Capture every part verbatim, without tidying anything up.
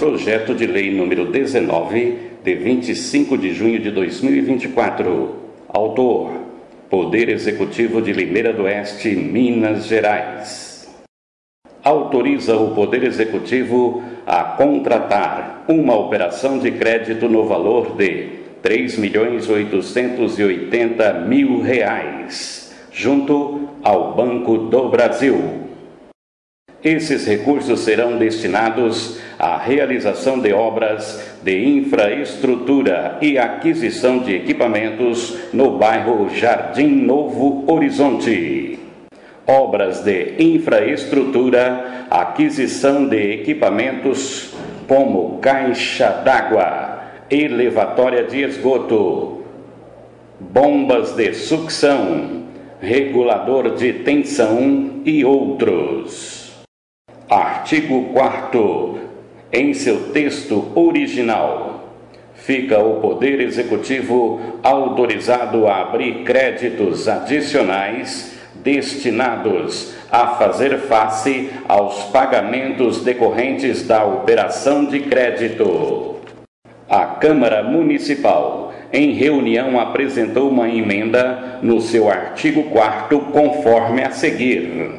Projeto de Lei número dezenove, de vinte e cinco de junho de dois mil e vinte e quatro. Autor: Poder Executivo de Limeira do Oeste, Minas Gerais. Autoriza o Poder Executivo a contratar uma operação de crédito no valor de três milhões oitocentos e oitenta mil reais, junto ao Banco do Brasil. Esses recursos serão destinados à realização de obras de infraestrutura e aquisição de equipamentos no bairro Jardim Novo Horizonte. Obras de infraestrutura, aquisição de equipamentos como caixa d'água, elevatória de esgoto, bombas de sucção, regulador de tensão e outros. Artigo quarto. Em seu texto original, fica o Poder Executivo autorizado a abrir créditos adicionais destinados a fazer face aos pagamentos decorrentes da operação de crédito. A Câmara Municipal, em reunião, apresentou uma emenda no seu artigo quarto, conforme a seguir.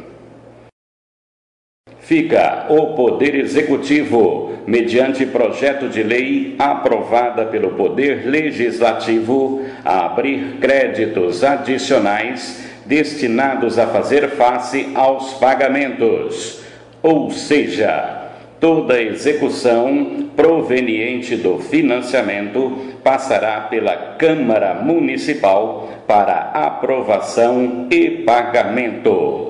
Fica o Poder Executivo, mediante projeto de lei aprovada pelo Poder Legislativo, a abrir créditos adicionais destinados a fazer face aos pagamentos, ou seja, toda execução proveniente do financiamento passará pela Câmara Municipal para aprovação e pagamento.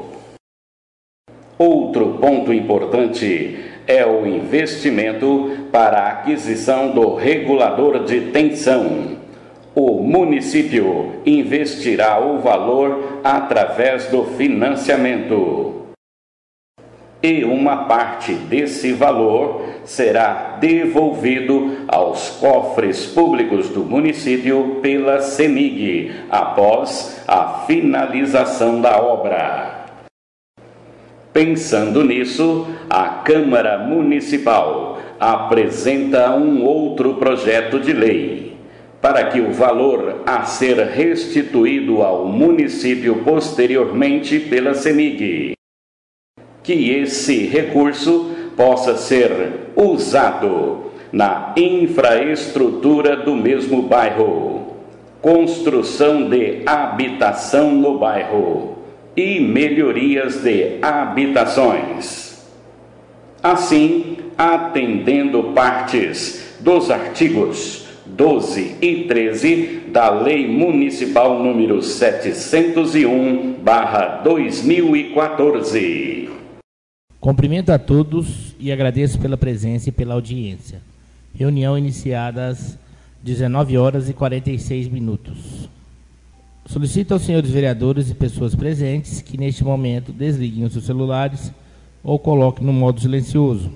Outro ponto importante é o investimento para a aquisição do regulador de tensão. O município investirá o valor através do financiamento. E uma parte desse valor será devolvido aos cofres públicos do município pela CEMIG, após a finalização da obra. Pensando nisso, a Câmara Municipal apresenta um outro projeto de lei, para que o valor a ser restituído ao município posteriormente pela CEMIG, que esse recurso possa ser usado na infraestrutura do mesmo bairro, construção de habitação no bairro e melhorias de habitações. Assim, atendendo partes dos artigos doze e treze da Lei Municipal número setecentos e um barra dois mil e quatorze. Cumprimento a todos e agradeço pela presença e pela audiência. Reunião iniciada às dezenove horas e quarenta e seis minutos. Solicito aos senhores vereadores e pessoas presentes que, neste momento, desliguem os seus celulares ou coloquem no modo silencioso.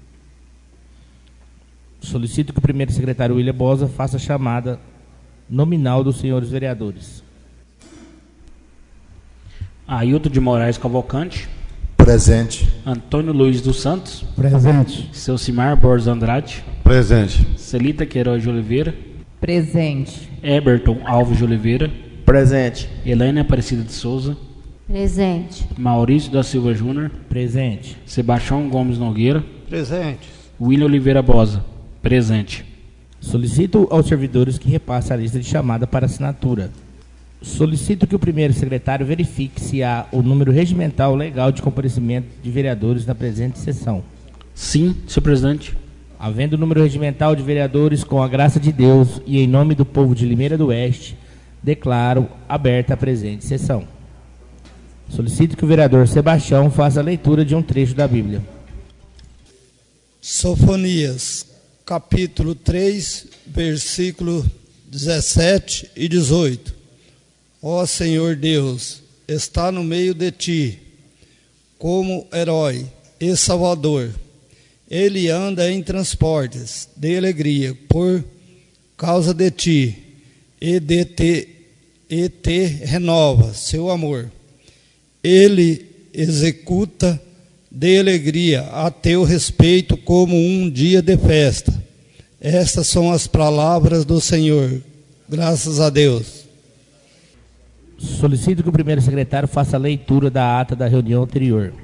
Solicito que o primeiro secretário William Bosa faça a chamada nominal dos senhores vereadores. Ailton de Moraes Cavalcante. Presente. Antônio Luiz dos Santos. Presente. Selcimar Borges Andrade. Presente. Celita Queiroz de Oliveira. Presente. Eberton Alves de Oliveira. Presente. Elaine Aparecida de Souza. Presente. Maurício da Silva Júnior. Presente. Sebastião Gomes Nogueira. Presente. William Oliveira Bosa. Presente. Solicito aos servidores que repassem a lista de chamada para assinatura. Solicito que o primeiro secretário verifique se há o número regimental legal de comparecimento de vereadores na presente sessão. Sim, senhor presidente. Havendo o número regimental de vereadores, com a graça de Deus e em nome do povo de Limeira do Oeste, declaro aberta a presente sessão. Solicito que o vereador Sebastião faça a leitura de um trecho da Bíblia. Sofonias, capítulo três, versículo dezessete e dezoito. Ó Senhor Deus, está no meio de ti, como herói e salvador. Ele anda em transportes de alegria por causa de ti, e de te, e te renova seu amor. Ele executa dê alegria a teu respeito como um dia de festa. Estas são as palavras do Senhor. Graças a Deus. Solicito que o primeiro secretário faça a leitura da ata da reunião anterior.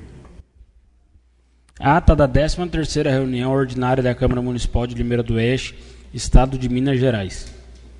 Ata da décima terceira reunião ordinária da Câmara Municipal de Limeira do Oeste, Estado de Minas Gerais.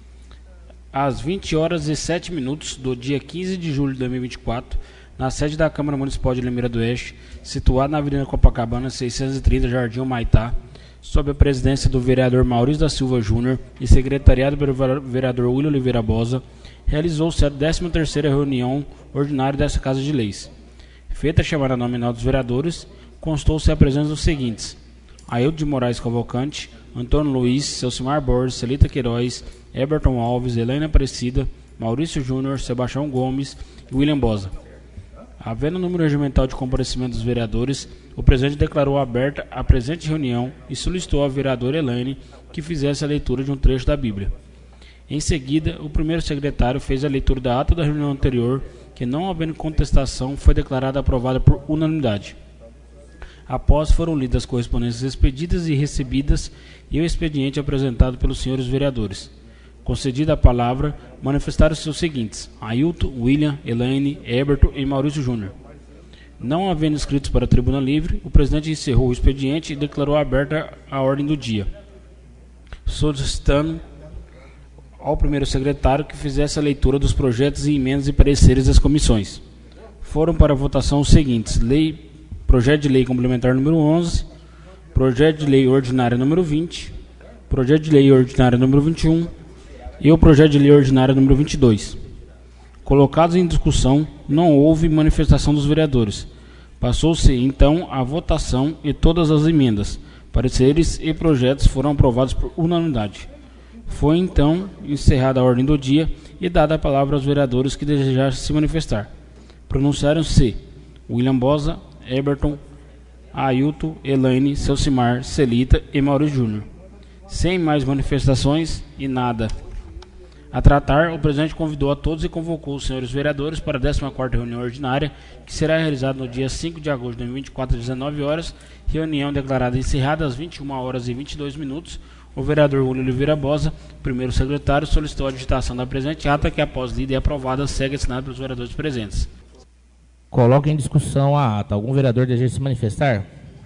Às vinte horas e sete minutos do dia quinze de julho de dois mil e vinte e quatro, na sede da Câmara Municipal de Limeira do Oeste, situada na Avenida Copacabana, seiscentos e trinta, Jardim Humaitá, sob a presidência do vereador Maurício da Silva Júnior e secretariado pelo vereador William Oliveira Bosa, realizou-se a décima terceira reunião ordinária dessa Casa de Leis. Feita a chamada nominal dos vereadores, constou-se a presença dos seguintes: Ailton de Moraes Cavalcante, Antônio Luiz, Celcimar Borges, Celita Queiroz, Eberton Alves, Helena Aparecida, Maurício Júnior, Sebastião Gomes e William Bosa. Havendo o número regimental de comparecimento dos vereadores, o presidente declarou aberta a presente reunião e solicitou à vereadora Elaine que fizesse a leitura de um trecho da Bíblia. Em seguida, o primeiro secretário fez a leitura da ata da reunião anterior, que, não havendo contestação, foi declarada aprovada por unanimidade. Após foram lidas as correspondências expedidas e recebidas e o expediente apresentado pelos senhores vereadores. Concedida a palavra, manifestaram-se os seguintes: Ailton, William, Elaine, Eberton e Maurício Júnior. Não havendo inscritos para a tribuna livre, o presidente encerrou o expediente e declarou aberta a ordem do dia, solicitando ao primeiro secretário que fizesse a leitura dos projetos e emendas e pareceres das comissões. Foram para a votação os seguintes: lei, projeto de lei complementar número onze, projeto de lei ordinária número vinte, projeto de lei ordinária número vinte e um e o projeto de lei ordinária número vinte e dois. Colocados em discussão, não houve manifestação dos vereadores. Passou-se então a votação e todas as emendas, pareceres e projetos foram aprovados por unanimidade. Foi então encerrada a ordem do dia e dada a palavra aos vereadores que desejassem se manifestar. Pronunciaram-se William Bosa, Eberton, Ailton, Elaine, Celcimar, Celita e Maurício Júnior. Sem mais manifestações e nada a tratar, o presidente convidou a todos e convocou os senhores vereadores para a décima quarta reunião ordinária, que será realizada no dia cinco de agosto de dois mil e vinte e quatro, às dezenove horas, reunião declarada encerrada às vinte e uma horas e vinte e dois minutos. O vereador William Oliveira Bosa, primeiro secretário, solicitou a digitação da presente ata, que após lida e aprovada, segue assinada pelos vereadores presentes. Coloca em discussão a ata. Algum vereador deseja se manifestar?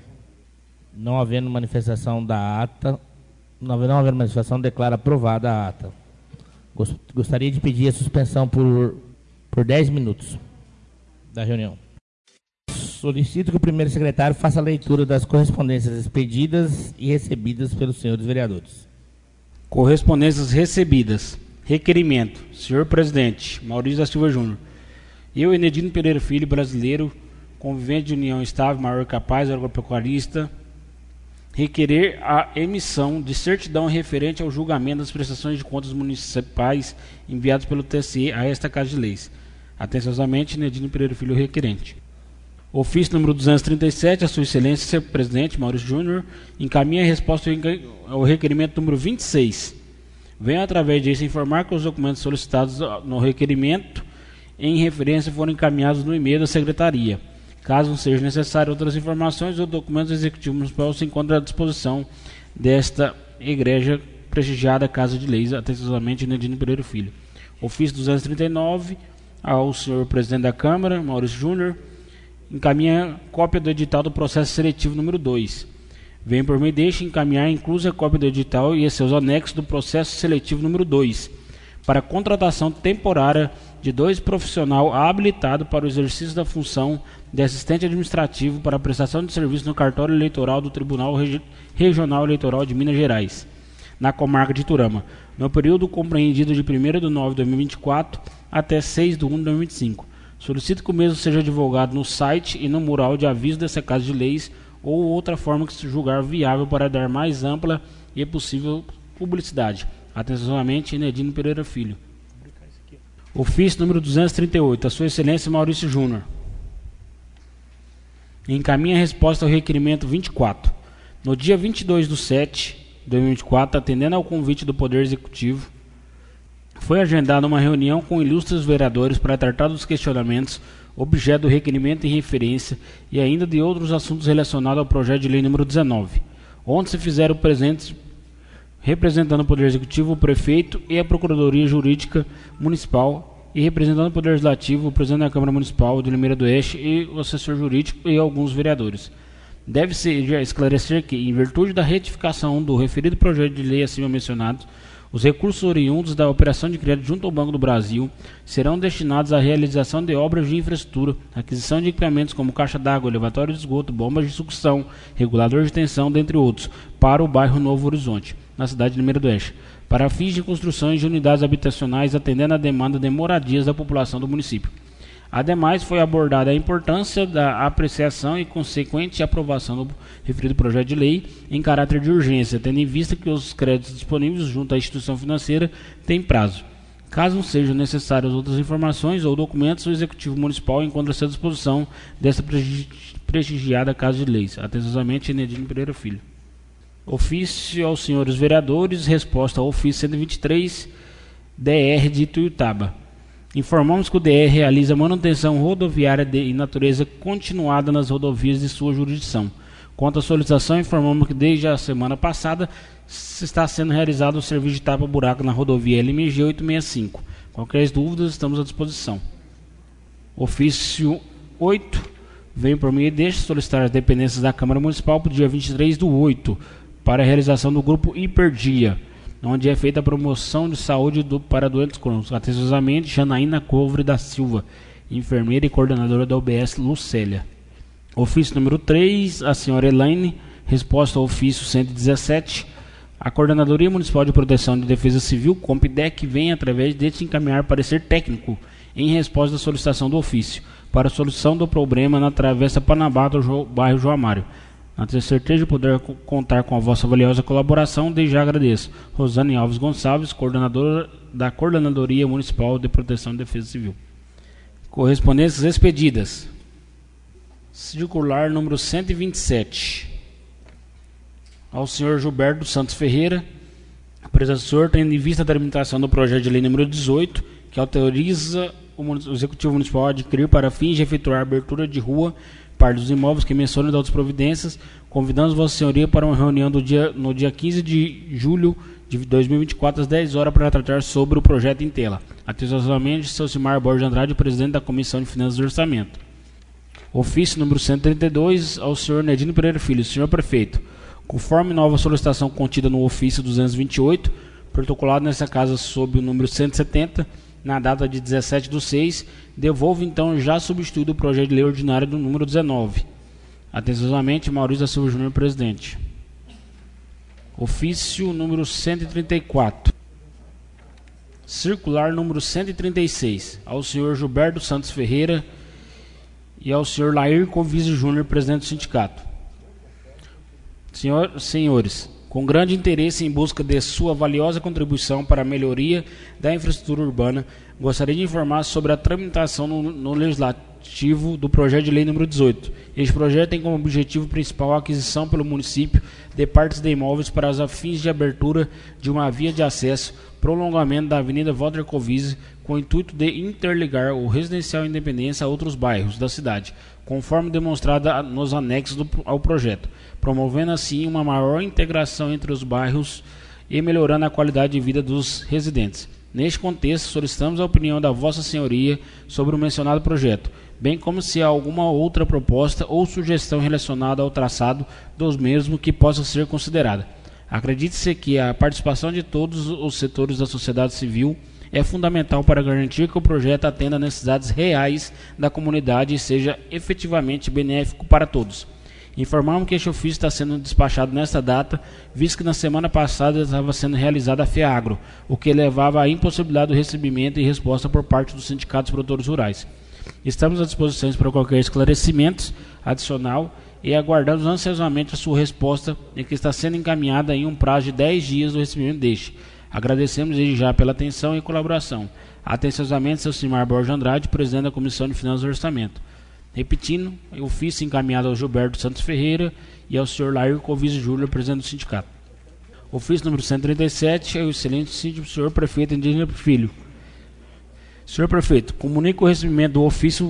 Não havendo manifestação da ata, não havendo manifestação, declara aprovada a ata. Gostaria de pedir a suspensão por, por dez minutos da reunião. Solicito que o primeiro secretário faça a leitura das correspondências expedidas e recebidas pelos senhores vereadores. Correspondências recebidas. Requerimento. Senhor Presidente, Maurício da Silva Júnior. Eu, Enedino Pereira Filho, brasileiro, convivente de união estável, maior capaz, agropecuarista, requerer a emissão de certidão referente ao julgamento das prestações de contas municipais enviados pelo T S E a esta Casa de Leis. Atenciosamente, Enedino Pereira Filho, requerente. Ofício número duzentos e trinta e sete, a sua excelência, senhor presidente Maurício Júnior, encaminha a resposta ao requerimento número vinte e seis. Venho, através disso, informar que os documentos solicitados no requerimento em referência foram encaminhados no e-mail da Secretaria. Caso não seja necessário outras informações, o documento executivo municipal se encontra à disposição desta egregia prestigiada Casa de Leis, atenciosamente, Enedino Pereira Filho. Ofício duzentos e trinta e nove, ao senhor presidente da Câmara, Maurício Júnior, encaminha cópia do edital do processo seletivo número dois. Vem por meio deste encaminhar inclusa a cópia do edital e seus anexos do processo seletivo número dois, para a contratação temporária de dois profissionais habilitados para o exercício da função de assistente administrativo para a prestação de serviço no cartório eleitoral do Tribunal Regi- Regional Eleitoral de Minas Gerais, na comarca de Iturama, no período compreendido de primeiro de nove de dois mil e vinte e quatro até seis de um de dois mil e vinte e cinco. Solicito que o mesmo seja divulgado no site e no mural de aviso dessa Casa de Leis ou outra forma que se julgar viável para dar mais ampla e possível publicidade. Atenciosamente, Enedino Pereira Filho. Ofício número duzentos e trinta e oito, a sua excelência Maurício Júnior. Encaminha a resposta ao requerimento vinte e quatro. No dia vinte e dois de sete de dois mil e vinte e quatro, atendendo ao convite do Poder Executivo, foi agendada uma reunião com ilustres vereadores para tratar dos questionamentos objeto do requerimento em referência, e ainda de outros assuntos relacionados ao projeto de lei número dezenove, onde se fizeram presentes, representando o Poder Executivo, o Prefeito e a Procuradoria Jurídica Municipal, e representando o Poder Legislativo, o Presidente da Câmara Municipal de Limeira do Oeste e o assessor jurídico e alguns vereadores. Deve-se esclarecer que, em virtude da retificação do referido projeto de lei acima mencionado, os recursos oriundos da operação de crédito junto ao Banco do Brasil serão destinados à realização de obras de infraestrutura, aquisição de equipamentos como caixa d'água, elevatório de esgoto, bombas de sucção, regulador de tensão, dentre outros, para o bairro Novo Horizonte, na cidade de Limeira do Oeste, para fins de construções de unidades habitacionais atendendo à demanda de moradias da população do município. Ademais, foi abordada a importância da apreciação e consequente aprovação do referido projeto de lei em caráter de urgência, tendo em vista que os créditos disponíveis junto à instituição financeira têm prazo. Caso sejam necessárias outras informações ou documentos, o Executivo Municipal encontra-se à disposição desta prestigiada Casa de Leis. Atenciosamente, Enedino Pereira Filho. Ofício aos senhores vereadores, resposta ao ofício cento e vinte e três, D R de Ituiutaba. Informamos que o D R realiza manutenção rodoviária de em natureza continuada nas rodovias de sua jurisdição. Quanto à solicitação, informamos que desde a semana passada está sendo realizado o serviço de tapa-buraco na rodovia L M G oitocentos e sessenta e cinco. Qualquer dúvidas, estamos à disposição. Ofício oito, vem por meio deste solicitar as dependências da Câmara Municipal para o dia vinte e três do oito, para a realização do grupo Hiperdia, onde é feita a promoção de saúde do, para doentes crônicos. Atenciosamente, Janaína Couvre da Silva, enfermeira e coordenadora da U B S Lucélia. Ofício número três, a senhora Elaine, resposta ao ofício cento e dezessete. A Coordenadoria Municipal de Proteção e Defesa Civil, Compidec, vem, através deste, encaminhar parecer técnico em resposta à solicitação do ofício para a solução do problema na Travessa Panambá do jo, bairro João Amário. Na ter certeza de poder contar com a vossa valiosa colaboração, desde já agradeço. Rosane Alves Gonçalves, coordenadora da Coordenadoria Municipal de Proteção e Defesa Civil. Correspondências expedidas. Circular número cento e vinte e sete. Ao senhor Gilberto Santos Ferreira, professor, tendo em vista a tramitação do projeto de lei número dezoito, que autoriza o Executivo Municipal a adquirir para fins de efetuar a abertura de rua parte dos imóveis que mencionam de outras providências, convidamos Vossa Senhoria para uma reunião do dia, no dia quinze de julho de dois mil e vinte e quatro, às dez horas, para tratar sobre o projeto em tela. Atenciosamente, seu Cimar Borges Andrade, presidente da Comissão de Finanças e Orçamento. Ofício número cento e trinta e dois, ao senhor Nedino Pereira Filho, senhor prefeito. Conforme nova solicitação contida no ofício duzentos e vinte e oito, protocolado nessa casa sob o número cento e setenta, na data de dezessete do seis, devolvo então já substituído o projeto de lei ordinário do número dezenove. Atenciosamente, Maurício da Silva Júnior, presidente. Ofício número cento e trinta e quatro. Circular número cento e trinta e seis, ao senhor Gilberto Santos Ferreira e ao senhor Lair Convise Júnior, presidente do sindicato. Senhor, senhores, com grande interesse em busca de sua valiosa contribuição para a melhoria da infraestrutura urbana, gostaria de informar sobre a tramitação no, no Legislativo do projeto de lei número dezoito. Este projeto tem como objetivo principal a aquisição pelo município de partes de imóveis para os fins de abertura de uma via de acesso, prolongamento da Avenida Walter Covise, com o intuito de interligar o Residencial Independência a outros bairros da cidade, conforme demonstrado nos anexos do, ao projeto, promovendo assim uma maior integração entre os bairros e melhorando a qualidade de vida dos residentes. Neste contexto, solicitamos a opinião da Vossa Senhoria sobre o mencionado projeto, bem como se há alguma outra proposta ou sugestão relacionada ao traçado dos mesmos que possa ser considerada. Acredite-se que a participação de todos os setores da sociedade civil é fundamental para garantir que o projeto atenda às necessidades reais da comunidade e seja efetivamente benéfico para todos. Informamos que este ofício está sendo despachado nesta data, visto que na semana passada estava sendo realizada a FEAGRO, o que levava à impossibilidade do recebimento e resposta por parte dos sindicatos produtores rurais. Estamos à disposição para qualquer esclarecimento adicional e aguardamos ansiosamente a sua resposta, em que está sendo encaminhada em um prazo de dez dias do recebimento deste. Agradecemos desde já pela atenção e colaboração. Atenciosamente, seu Cimar Borges Andrade, presidente da Comissão de Finanças e Orçamento. Repetindo, o ofício encaminhado ao Gilberto Santos Ferreira e ao senhor Lair Covise Júnior, presidente do sindicato. Ofício número cento e trinta e sete, é o excelente síndico, senhor prefeito Indígena Filho. Senhor prefeito, comunico o recebimento do ofício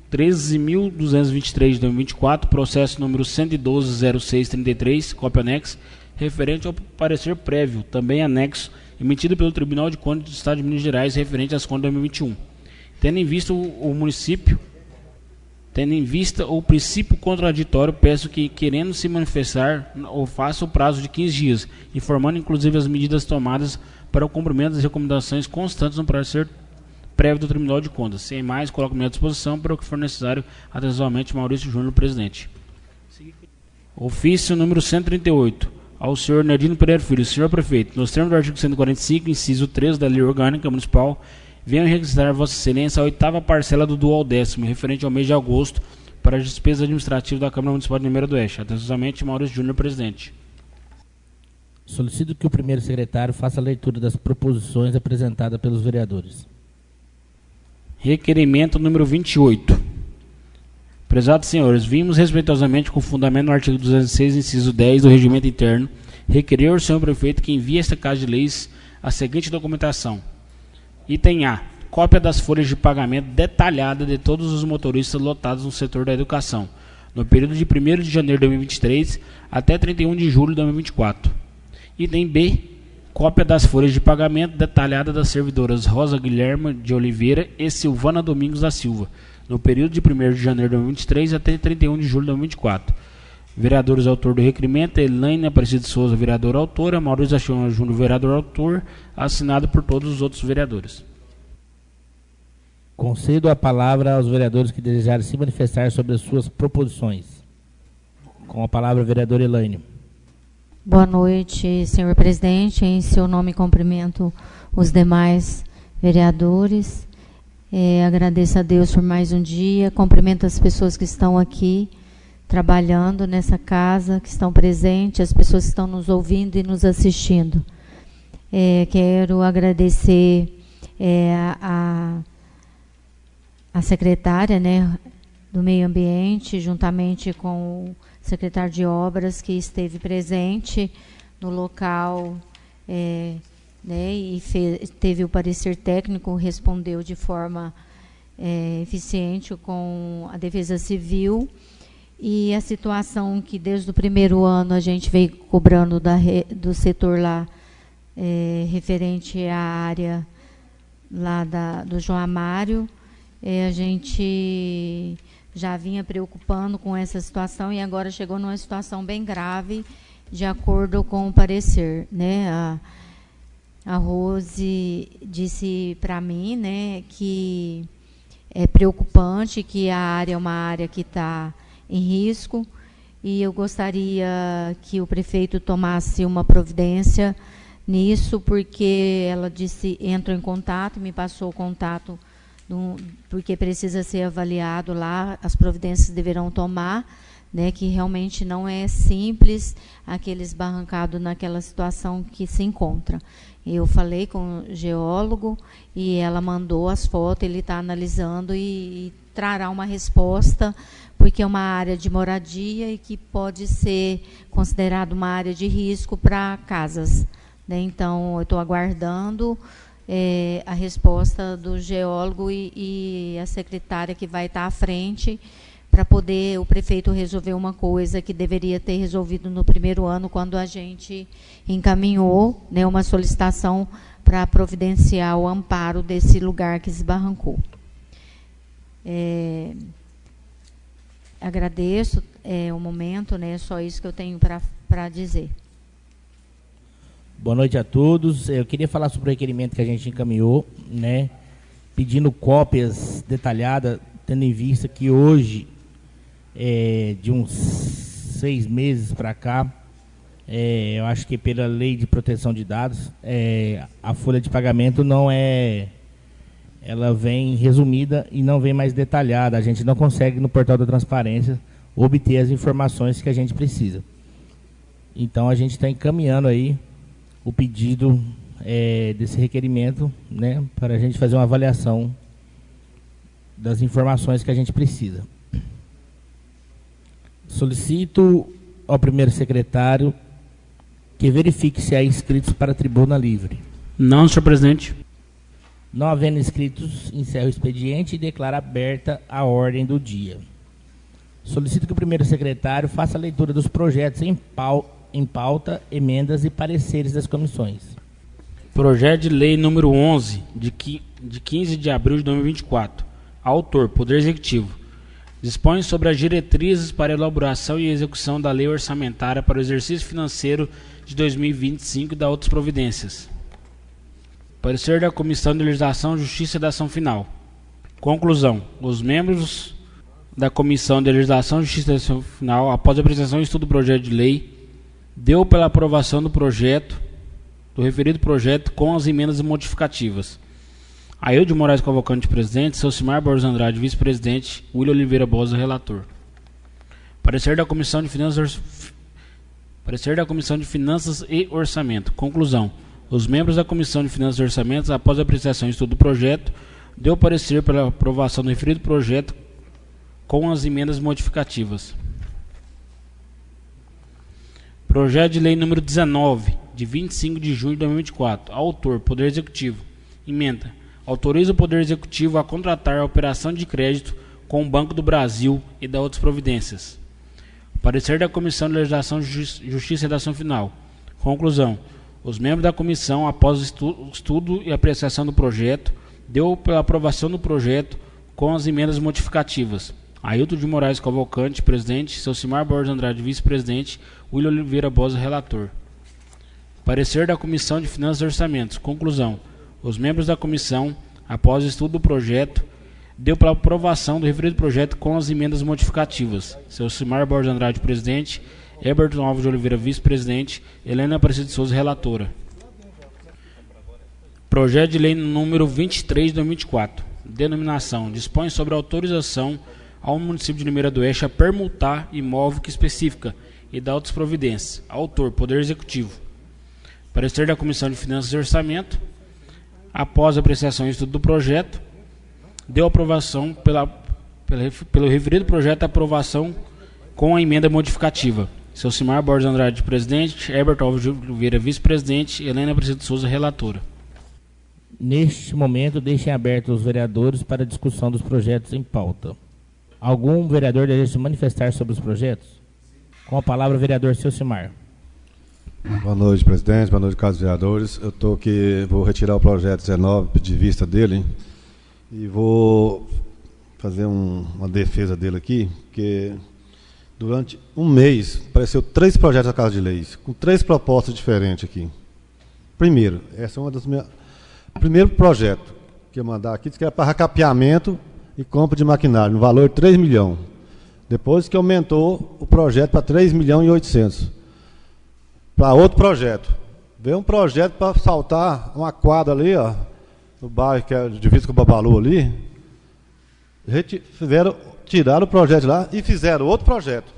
treze mil duzentos e vinte e três de dois mil e vinte e quatro, processo número cento e doze, zero seis trinta e três, cópia anexa, referente ao parecer prévio, também anexo, emitido pelo Tribunal de Contas do Estado de Minas Gerais, referente às contas de dois mil e vinte e um. Tendo em vista o, o município, tendo em vista o princípio contraditório, peço que, querendo se manifestar, ou faça o prazo de quinze dias, informando inclusive as medidas tomadas para o cumprimento das recomendações constantes no parecer prévio do Tribunal de Contas. Sem mais, coloco-me à disposição para o que for necessário. Atenciosamente, Maurício Júnior, presidente. Ofício número cento e trinta e oito. Ao senhor Nerdino Pereira Filho. Senhor prefeito, nos termos do artigo cento e quarenta e cinco, inciso três da Lei Orgânica Municipal, venho registrar Vossa Excelência a oitava parcela do dual décimo, referente ao mês de agosto, para as despesas administrativas da Câmara Municipal de Limeira do Oeste. Atenciosamente, Maurício Júnior, presidente. Solicito que o primeiro secretário faça a leitura das proposições apresentadas pelos vereadores. Requerimento número vinte e oito. Prezados senhores, vimos respeitosamente com fundamento no artigo duzentos e seis, inciso dez do Regimento Interno, requerer ao senhor prefeito que envie a esta Casa de Leis a seguinte documentação. Item A. Cópia das folhas de pagamento detalhada de todos os motoristas lotados no setor da educação, no período de primeiro de janeiro de dois mil e vinte e três até trinta e um de julho de dois mil e vinte e quatro. Item B. Cópia das folhas de pagamento detalhada das servidoras Rosa Guilherme de Oliveira e Silvana Domingos da Silva, no período de primeiro de janeiro de dois mil e vinte e três até trinta e um de julho de dois mil e vinte e quatro. Vereadores autor do requerimento, Elaine Aparecida de Souza, vereadora autora, Maurício da Silva Júnior, vereador autor, assinado por todos os outros vereadores. Concedo a palavra aos vereadores que desejarem se manifestar sobre as suas proposições. Com a palavra, a vereadora Elaine. Boa noite, senhor presidente. Em seu nome, cumprimento os demais vereadores. É, agradeço a Deus por mais um dia. Cumprimento as pessoas que estão aqui trabalhando nessa casa, que estão presentes, as pessoas que estão nos ouvindo e nos assistindo. É, quero agradecer é, a, a secretária, né, do Meio Ambiente, juntamente com o secretário de Obras, que esteve presente no local, é, né, e fez, teve o parecer técnico, respondeu de forma é, eficiente com a Defesa Civil, e a situação que desde o primeiro ano a gente veio cobrando da, do setor lá, é, referente à área lá da, do João Amário, é, a gente já vinha preocupando com essa situação e agora chegou numa situação bem grave, de acordo com o parecer, né? A, a Rose disse para mim, né, que é preocupante, que a área é uma área que está em risco, e eu gostaria que o prefeito tomasse uma providência nisso, porque ela disse, entrou em contato, me passou o contato, do, porque precisa ser avaliado lá, as providências deverão tomar, né, que realmente não é simples aqueles barrancados naquela situação que se encontra. Eu falei com o geólogo e ela mandou as fotos, ele está analisando e, e trará uma resposta, porque é uma área de moradia e que pode ser considerada uma área de risco para casas, né? Então, eu estou aguardando é, a resposta do geólogo e, e a secretária que vai estar à frente, para poder o prefeito resolver uma coisa que deveria ter resolvido no primeiro ano, quando a gente encaminhou, né, uma solicitação para providenciar o amparo desse lugar que esbarrancou. É, agradeço é, o momento, né, só isso que eu tenho para dizer. Boa noite a todos. Eu queria falar sobre o requerimento que a gente encaminhou, né, pedindo cópias detalhadas, tendo em vista que hoje, é, de uns seis meses para cá, é, eu acho que pela lei de proteção de dados, é, a folha de pagamento não é, ela vem resumida e não vem mais detalhada. A gente não consegue no portal da transparência obter as informações que a gente precisa. Então a gente está encaminhando aí o pedido é, desse requerimento, né, para a gente fazer uma avaliação das informações que a gente precisa. Solicito ao primeiro secretário que verifique se há inscritos para a tribuna livre. Não, senhor presidente. Não havendo inscritos, encerro o expediente e declaro aberta a ordem do dia. Solicito que o primeiro secretário faça a leitura dos projetos em pauta, em pauta, emendas e pareceres das comissões. Projeto de lei número onze, de quinze de abril de dois mil e vinte e quatro. Autor, Poder Executivo. Dispõe sobre as diretrizes para a elaboração e execução da lei orçamentária para o exercício financeiro de dois mil e vinte e cinco e da outras providências. Parecer da Comissão de Legislação, Justiça e Dação Final. Conclusão. Os membros da Comissão de Legislação, Justiça e Dação Final, após a apresentação e estudo do projeto de lei, deu pela aprovação do projeto, do referido projeto, com as emendas modificativas. Ailde Moraes Cavalcante, presidente. Selcimar Borges Andrade, vice-presidente. William Oliveira Bosa, relator. Parecer da Comissão de Finanças, Parecer da Comissão de Finanças e Orçamento. Conclusão. Os membros da Comissão de Finanças e Orçamentos, após a apreciação e estudo do projeto, deu parecer pela aprovação do referido projeto com as emendas modificativas. Projeto de lei número dezenove, de vinte e cinco de junho de dois mil e vinte e quatro. Autor, Poder Executivo. Emenda. Autoriza o Poder Executivo a contratar a operação de crédito com o Banco do Brasil e da outras providências. Parecer da Comissão de Legislação, Justiça e Dação Final. Conclusão. Os membros da comissão, após o estu estudo e apreciação do projeto, deu pela aprovação do projeto com as emendas modificativas. Ailton de Moraes Cavalcante, presidente. Selcimar Borges Andrade, vice-presidente. William Oliveira Bosa, relator. Parecer da Comissão de Finanças e Orçamentos. Conclusão. Os membros da comissão, após o estudo do projeto, deu pela aprovação do referido projeto com as emendas modificativas. Selcimar Borges Andrade, presidente. Heberton Alves de Oliveira, vice-presidente. Helena Aparecida de Souza, relatora. Projeto de lei número vinte e três de dois mil e vinte e quatro. Denominação. Dispõe sobre a autorização ao município de Limeira do Oeste a permutar imóvel que especifica e dá outras providências. Autor, Poder Executivo. Parecer da Comissão de Finanças e Orçamento. Após a apreciação e estudo do projeto, deu aprovação pela, pela, pelo referido projeto a aprovação com a emenda modificativa. Selcimar Borges Andrade, presidente. Heberton Alves de Oliveira, vice-presidente. Helena Aparecida de Souza, relatora. Neste momento, deixem abertos os vereadores para a discussão dos projetos em pauta. Algum vereador deseja se manifestar sobre os projetos? Com a palavra, o vereador Selcimar. Boa noite, presidente. Boa noite, caros vereadores. Eu estou aqui, vou retirar o projeto dezenove de vista dele e vou fazer um, uma defesa dele aqui, porque durante um mês apareceu três projetos da Casa de Leis, com três propostas diferentes aqui. Primeiro, essa é uma das minhas... Primeiro projeto que eu mandar aqui, diz que era para recapeamento e compra de maquinário, no valor de três milhões. Depois que aumentou o projeto para três milhões e oitocentos. Para outro projeto. Veio um projeto para saltar uma quadra ali, ó, no bairro que é divisa com o Babalu ali. Fizeram, tiraram o projeto lá e fizeram outro projeto.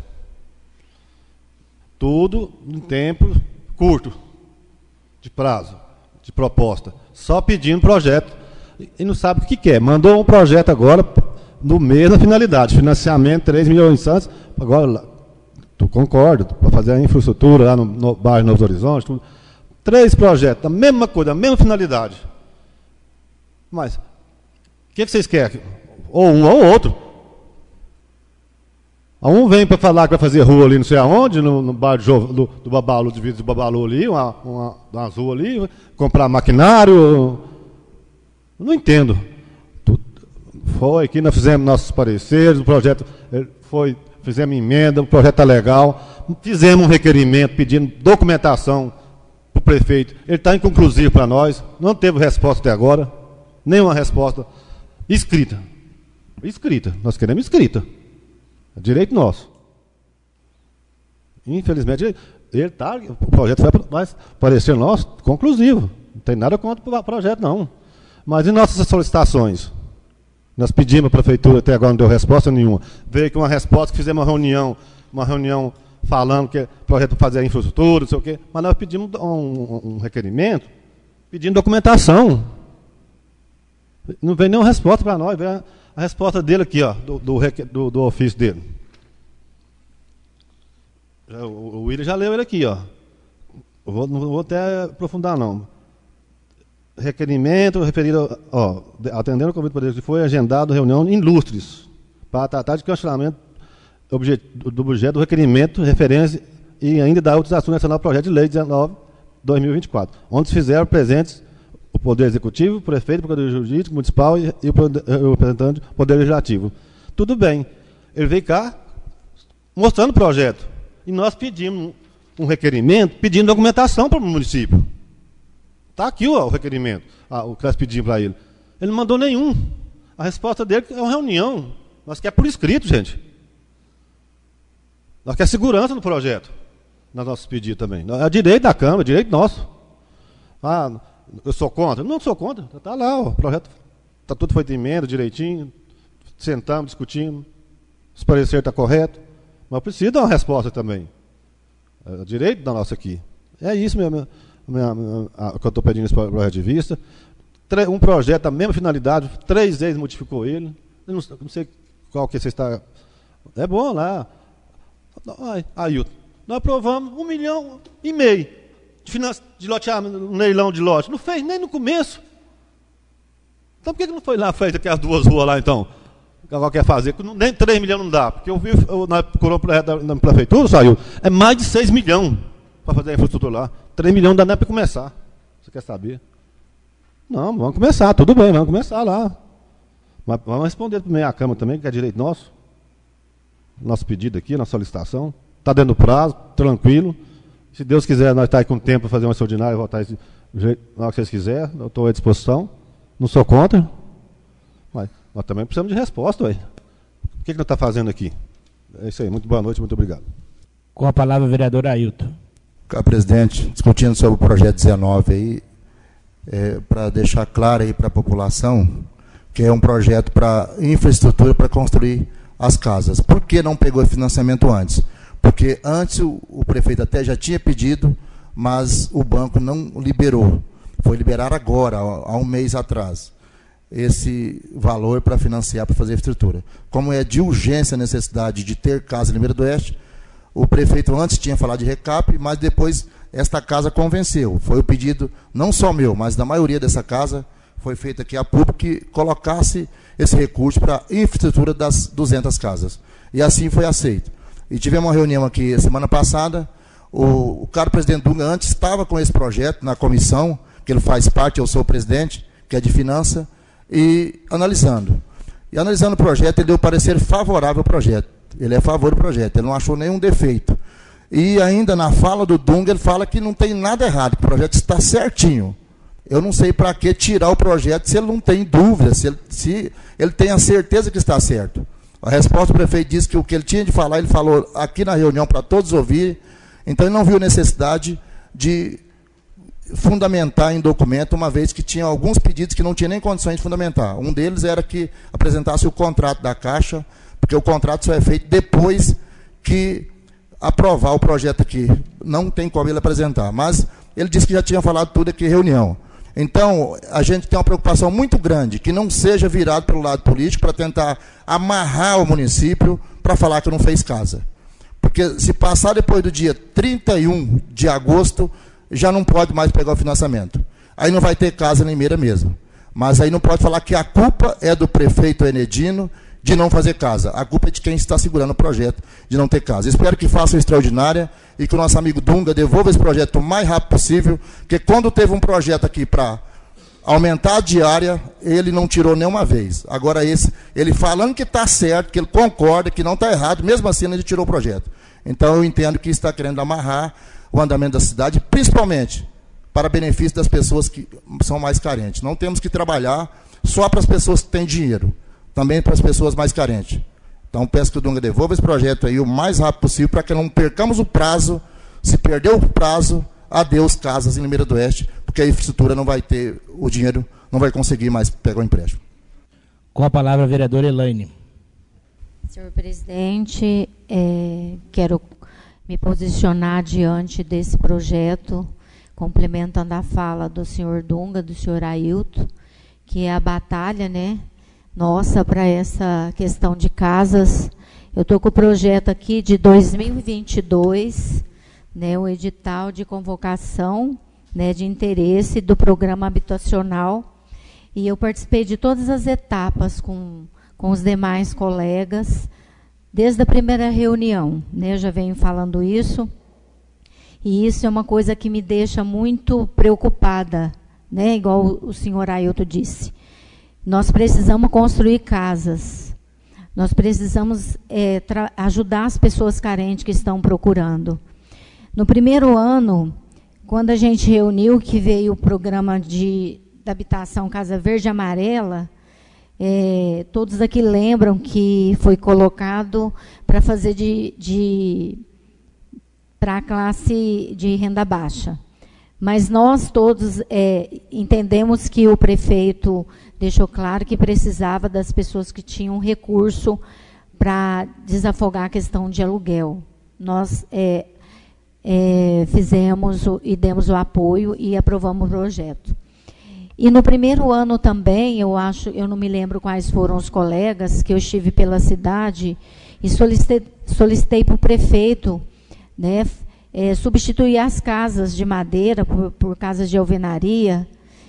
Tudo em tempo curto, de prazo, de proposta. Só pedindo projeto e não sabe o que quer. Mandou um projeto agora no mesma finalidade, financiamento três milhões e oitocentos. Agora, tu concordo, para fazer a infraestrutura lá no, no bairro Novos Horizontes, tudo. Três projetos, a mesma coisa, a mesma finalidade. Mas, o que, que vocês querem? Ou um ou outro. Um vem para falar que vai fazer rua ali, não sei aonde, no, no bairro do, do Babalu, divisa do Babalu ali, uma, uma, uma rua ali, comprar maquinário. Não entendo. Foi aqui, nós fizemos nossos pareceres, o projeto foi, fizemos emenda, o projeto está legal, fizemos um requerimento pedindo documentação para o prefeito. Ele está inconclusivo para nós, não teve resposta até agora, nenhuma resposta escrita. Escrita, nós queremos escrita. É direito nosso. Infelizmente, ele tá, o projeto vai parecer nosso conclusivo. Não tem nada contra o projeto, não. Mas e nossas solicitações? Nós pedimos à prefeitura, até agora não deu resposta nenhuma. Veio com uma resposta que fizemos uma reunião, uma reunião falando que é projeto para fazer a infraestrutura, não sei o quê. Mas nós pedimos um, um, um requerimento, pedindo documentação. Não veio nenhuma resposta para nós, veio a, a resposta dele aqui, ó, do, do, do, do ofício dele. O, o William já leu ele aqui, ó. Eu vou, não vou até aprofundar, não. requerimento referido, ó, atendendo o convite do Poder Executivo, foi agendado reunião em Lustres para tratar de questionamento do objeto do requerimento, referência e ainda da utilização nacional do projeto de lei dezenove barra dois mil e vinte e quatro, onde se fizeram presentes o Poder Executivo, o Prefeito, o Poder Jurídico, Municipal e, e o, poder, o representante do Poder Legislativo. Tudo bem. Ele veio cá mostrando o projeto. E nós pedimos um requerimento, pedindo documentação para o município. Está aqui ó, o requerimento, ah, o que nós pedimos para ele. Ele não mandou nenhum. A resposta dele é uma reunião. Nós queremos por escrito, gente. Nós queremos segurança no projeto. Nos nossos pedidos também. É direito da Câmara, é direito nosso. Ah, eu sou contra? Não sou contra. Está lá, ó, o projeto. Está tudo feito em emenda, direitinho. Sentamos, discutimos. Se o parecer está correto. Mas precisa dar uma resposta também. É direito da nossa aqui. É isso mesmo. Minha, minha, a, que eu estou pedindo esse projeto de vista. Tre, um projeto da mesma finalidade, três vezes modificou ele. Eu não, não sei qual que você está. É bom lá. Ailton, nós aprovamos um milhão e meio de, finança, de loteamento, um leilão de lote. Não fez nem no começo. Então por que não foi lá, fez aquelas duas ruas lá então? Que agora quer fazer? Nem três milhões não dá. Porque eu vi, eu, na, na prefeitura, saiu, é mais de seis milhões para fazer a infraestrutura lá. três milhões não dá nem para começar. Você quer saber? Não, vamos começar, tudo bem, vamos começar lá. Mas vamos responder para a Câmara também, que é direito nosso. Nosso pedido aqui, nossa solicitação. Está dentro do prazo, tranquilo. Se Deus quiser, nós estamos tá com tempo para fazer uma extraordinária e votar esse jeito, na hora que vocês quiserem. Eu estou à disposição. Não sou contra. Mas nós também precisamos de resposta, ué. O que, que nós estamos fazendo aqui? É isso aí. Muito boa noite, muito obrigado. Com a palavra, o vereador Ailton. Caro presidente, discutindo sobre o projeto dezenove aí, é, para deixar claro aí para a população que é um projeto para infraestrutura para construir as casas. Por que não pegou financiamento antes? Porque antes o, o prefeito até já tinha pedido, mas o banco não liberou. Foi liberar agora, há um mês atrás, esse valor para financiar, para fazer infraestrutura. Como é de urgência a necessidade de ter casa em Limeira do Oeste, o prefeito antes tinha falado de recap, mas depois esta casa convenceu. Foi o pedido, não só meu, mas da maioria dessa casa, foi feito aqui a público que colocasse esse recurso para a infraestrutura das duzentas casas. E assim foi aceito. E tivemos uma reunião aqui semana passada, o, o caro presidente Dunga antes estava com esse projeto na comissão, que ele faz parte, eu sou o presidente, que é de finança, e analisando. E analisando o projeto, ele deu parecer favorável ao projeto. Ele é a favor do projeto, ele não achou nenhum defeito. E ainda na fala do Dunga, ele fala que não tem nada errado, que o projeto está certinho. Eu não sei para que tirar o projeto se ele não tem dúvida, se ele, se ele tem a certeza que está certo. A resposta do prefeito disse que o que ele tinha de falar, ele falou aqui na reunião para todos ouvirem, então ele não viu necessidade de fundamentar em documento, uma vez que tinha alguns pedidos que não tinha nem condições de fundamentar. Um deles era que apresentasse o contrato da Caixa, porque o contrato só é feito depois que aprovar o projeto aqui. Não tem como ele apresentar. Mas ele disse que já tinha falado tudo aqui em reunião. Então, a gente tem uma preocupação muito grande, que não seja virado pelo lado político para tentar amarrar o município para falar que não fez casa. Porque se passar depois do dia trinta e um de agosto, já não pode mais pegar o financiamento. Aí não vai ter casa em Limeira mesmo. Mas aí não pode falar que a culpa é do prefeito Enedino de não fazer casa. A culpa é de quem está segurando o projeto de não ter casa. Espero que façam extraordinária e que o nosso amigo Dunga devolva esse projeto o mais rápido possível, porque quando teve um projeto aqui para aumentar a diária, ele não tirou nenhuma vez. Agora esse, ele falando que está certo, que ele concorda, que não está errado, mesmo assim ele tirou o projeto. Então eu entendo que está querendo amarrar o andamento da cidade, principalmente para benefício das pessoas que são mais carentes. Não temos que trabalhar só para as pessoas que têm dinheiro, também para as pessoas mais carentes. Então, peço que o Dunga devolva esse projeto aí o mais rápido possível, para que não percamos o prazo. Se perder o prazo, adeus casas em Limeira do Oeste, porque a infraestrutura não vai ter o dinheiro, não vai conseguir mais pegar o empréstimo. Com a palavra, a vereadora Elaine. Senhor presidente, é, quero me posicionar diante desse projeto, complementando a fala do senhor Dunga, do senhor Ailton, que é a batalha, né, nossa, para essa questão de casas. Eu estou com o projeto aqui de dois mil e vinte e dois, né, o edital de convocação né, de interesse do programa habitacional, e eu participei de todas as etapas com, com os demais colegas, desde a primeira reunião, né, eu já venho falando isso, e isso é uma coisa que me deixa muito preocupada, né, igual o senhor Ailton disse. Nós precisamos construir casas, nós precisamos é, ajudar as pessoas carentes que estão procurando. No primeiro ano, quando a gente reuniu, que veio o programa de, de habitação Casa Verde e Amarela, é, todos aqui lembram que foi colocado para fazer de, de para a classe de renda baixa. Mas nós todos é, entendemos que o prefeito deixou claro que precisava das pessoas que tinham recurso para desafogar a questão de aluguel. Nós é, é, fizemos o, e demos o apoio e aprovamos o projeto. E no primeiro ano também, eu acho, eu não me lembro quais foram os colegas, que eu estive pela cidade e solicitei, solicitei para o prefeito, né, é, substituir as casas de madeira por, por casas de alvenaria.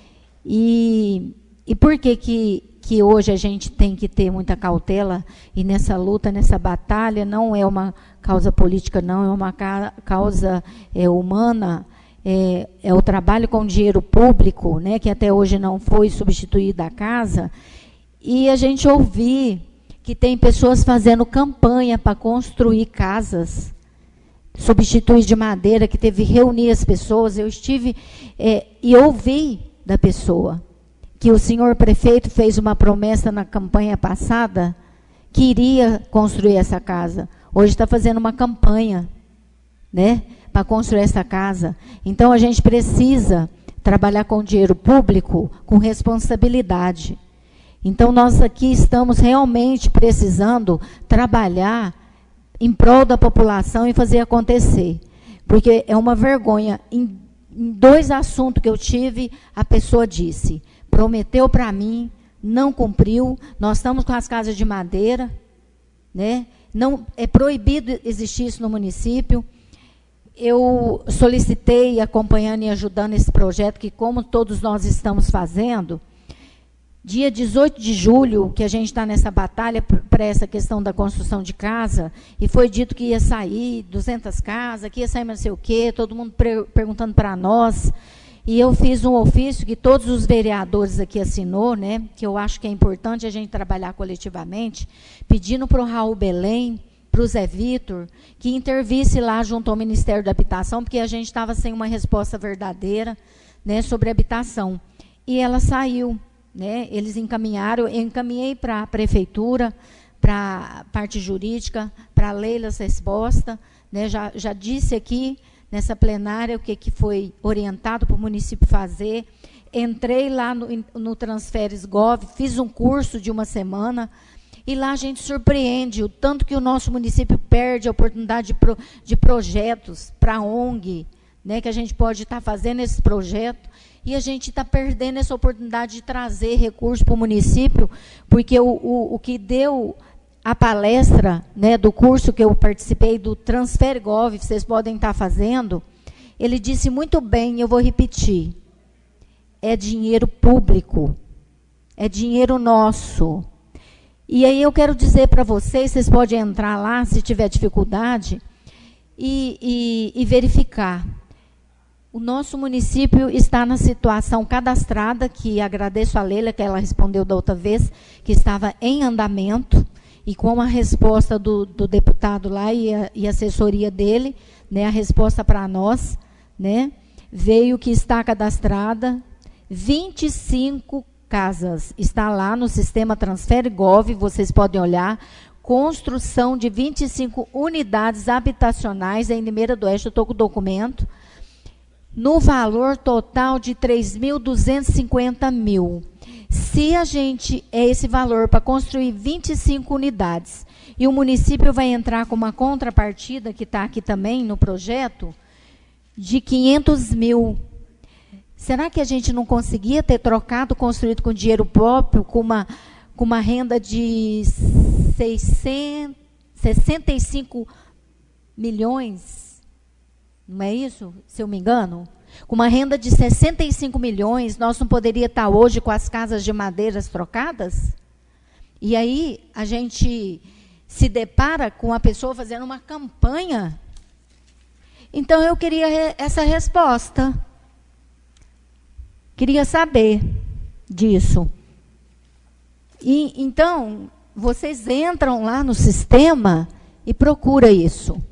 E, e por que, que, que hoje a gente tem que ter muita cautela, e nessa luta, nessa batalha, não é uma causa política, não, é uma ca, causa é, humana, é, é o trabalho com dinheiro público, né, que até hoje não foi substituído a casa, e a gente ouvir que tem pessoas fazendo campanha para construir casas, substituir de madeira, que teve que reunir as pessoas. Eu estive é, e ouvi da pessoa que o senhor prefeito fez uma promessa na campanha passada que iria construir essa casa. Hoje está fazendo uma campanha, né, para construir essa casa. Então, a gente precisa trabalhar com dinheiro público com responsabilidade. Então, nós aqui estamos realmente precisando trabalhar em prol da população e fazer acontecer. Porque é uma vergonha. Em, em dois assuntos que eu tive, a pessoa disse, prometeu para mim, não cumpriu, nós estamos com as casas de madeira, né? Não, é proibido existir isso no município. Eu solicitei, acompanhando e ajudando esse projeto, que como todos nós estamos fazendo, dia dezoito de julho, que a gente está nessa batalha para essa questão da construção de casa, e foi dito que ia sair duzentas casas, que ia sair não sei o quê, todo mundo perguntando para nós, e eu fiz um ofício que todos os vereadores aqui assinou, né, que eu acho que é importante a gente trabalhar coletivamente, pedindo para o Raul Belém, para o Zé Vitor, que intervisse lá junto ao Ministério da Habitação, porque a gente estava sem uma resposta verdadeira, né, sobre habitação. E ela saiu. Né, eles encaminharam, eu encaminhei para a prefeitura, para a parte jurídica, para a Leila essa resposta, né, já, já disse aqui nessa plenária o que, que foi orientado para o município fazer. Entrei lá no, no Transferes Gov, fiz um curso de uma semana, e lá a gente surpreende o tanto que o nosso município perde a oportunidade de, pro, de projetos para a O N G, né, que a gente pode estar fazendo esse projeto, e a gente está perdendo essa oportunidade de trazer recursos para o município, porque o, o, o que deu a palestra, né, do curso que eu participei, do Transfer Gov, vocês podem estar fazendo, ele disse muito bem, eu vou repetir, é dinheiro público, é dinheiro nosso. E aí eu quero dizer para vocês, vocês podem entrar lá, se tiver dificuldade, e, e, e verificar. O nosso município está na situação cadastrada, que agradeço a Leila, que ela respondeu da outra vez, que estava em andamento, e com a resposta do, do deputado lá e a, e a assessoria dele, né, a resposta para nós, né, veio que está cadastrada vinte e cinco casas. Está lá no sistema Transfer Gov, vocês podem olhar, construção de vinte e cinco unidades habitacionais em Limeira do Oeste, eu estou com o documento, no valor total de três mil duzentos e cinquenta mil. Se a gente, é esse valor para construir vinte e cinco unidades, e o município vai entrar com uma contrapartida, que está aqui também no projeto, de quinhentos mil. Será que a gente não conseguia ter trocado, construído com dinheiro próprio, com uma, com uma renda de seiscentos, sessenta e cinco milhões? Não é isso, se eu me engano? Com uma renda de sessenta e cinco milhões, nós não poderíamos estar hoje com as casas de madeiras trocadas? E aí a gente se depara com a pessoa fazendo uma campanha. Então eu queria re- essa resposta. Queria saber disso. E então, vocês entram lá no sistema e procuram isso.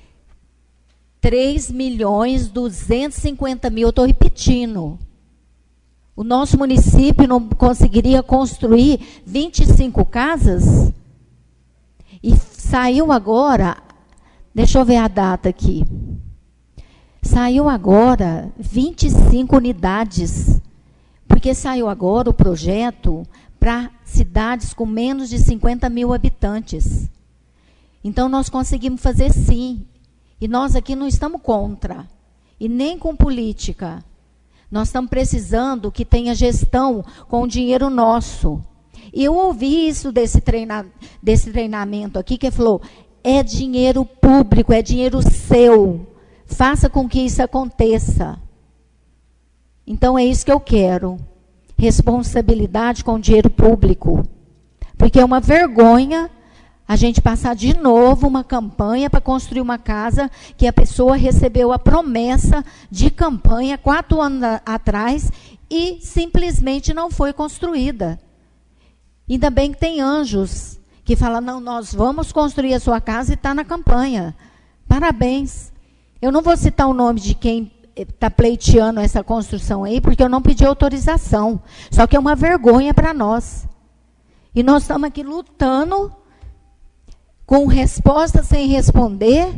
três milhões duzentos e cinquenta mil, eu estou repetindo. O nosso município não conseguiria construir vinte e cinco casas? E saiu agora, deixa eu ver a data aqui. Saiu agora vinte e cinco unidades, porque saiu agora o projeto para cidades com menos de cinquenta mil habitantes. Então, nós conseguimos fazer sim. E nós aqui não estamos contra, e nem com política. Nós estamos precisando que tenha gestão com o dinheiro nosso. E eu ouvi isso desse, treina, desse treinamento aqui, que falou, é dinheiro público, é dinheiro seu. Faça com que isso aconteça. Então, é isso que eu quero. Responsabilidade com o dinheiro público. Porque é uma vergonha a gente passar de novo uma campanha para construir uma casa que a pessoa recebeu a promessa de campanha quatro anos a, atrás e simplesmente não foi construída. Ainda bem que tem anjos que falam, não, nós vamos construir a sua casa e está na campanha. Parabéns. Eu não vou citar o nome de quem está pleiteando essa construção aí, porque eu não pedi autorização. Só que é uma vergonha para nós. E nós estamos aqui lutando com resposta sem responder,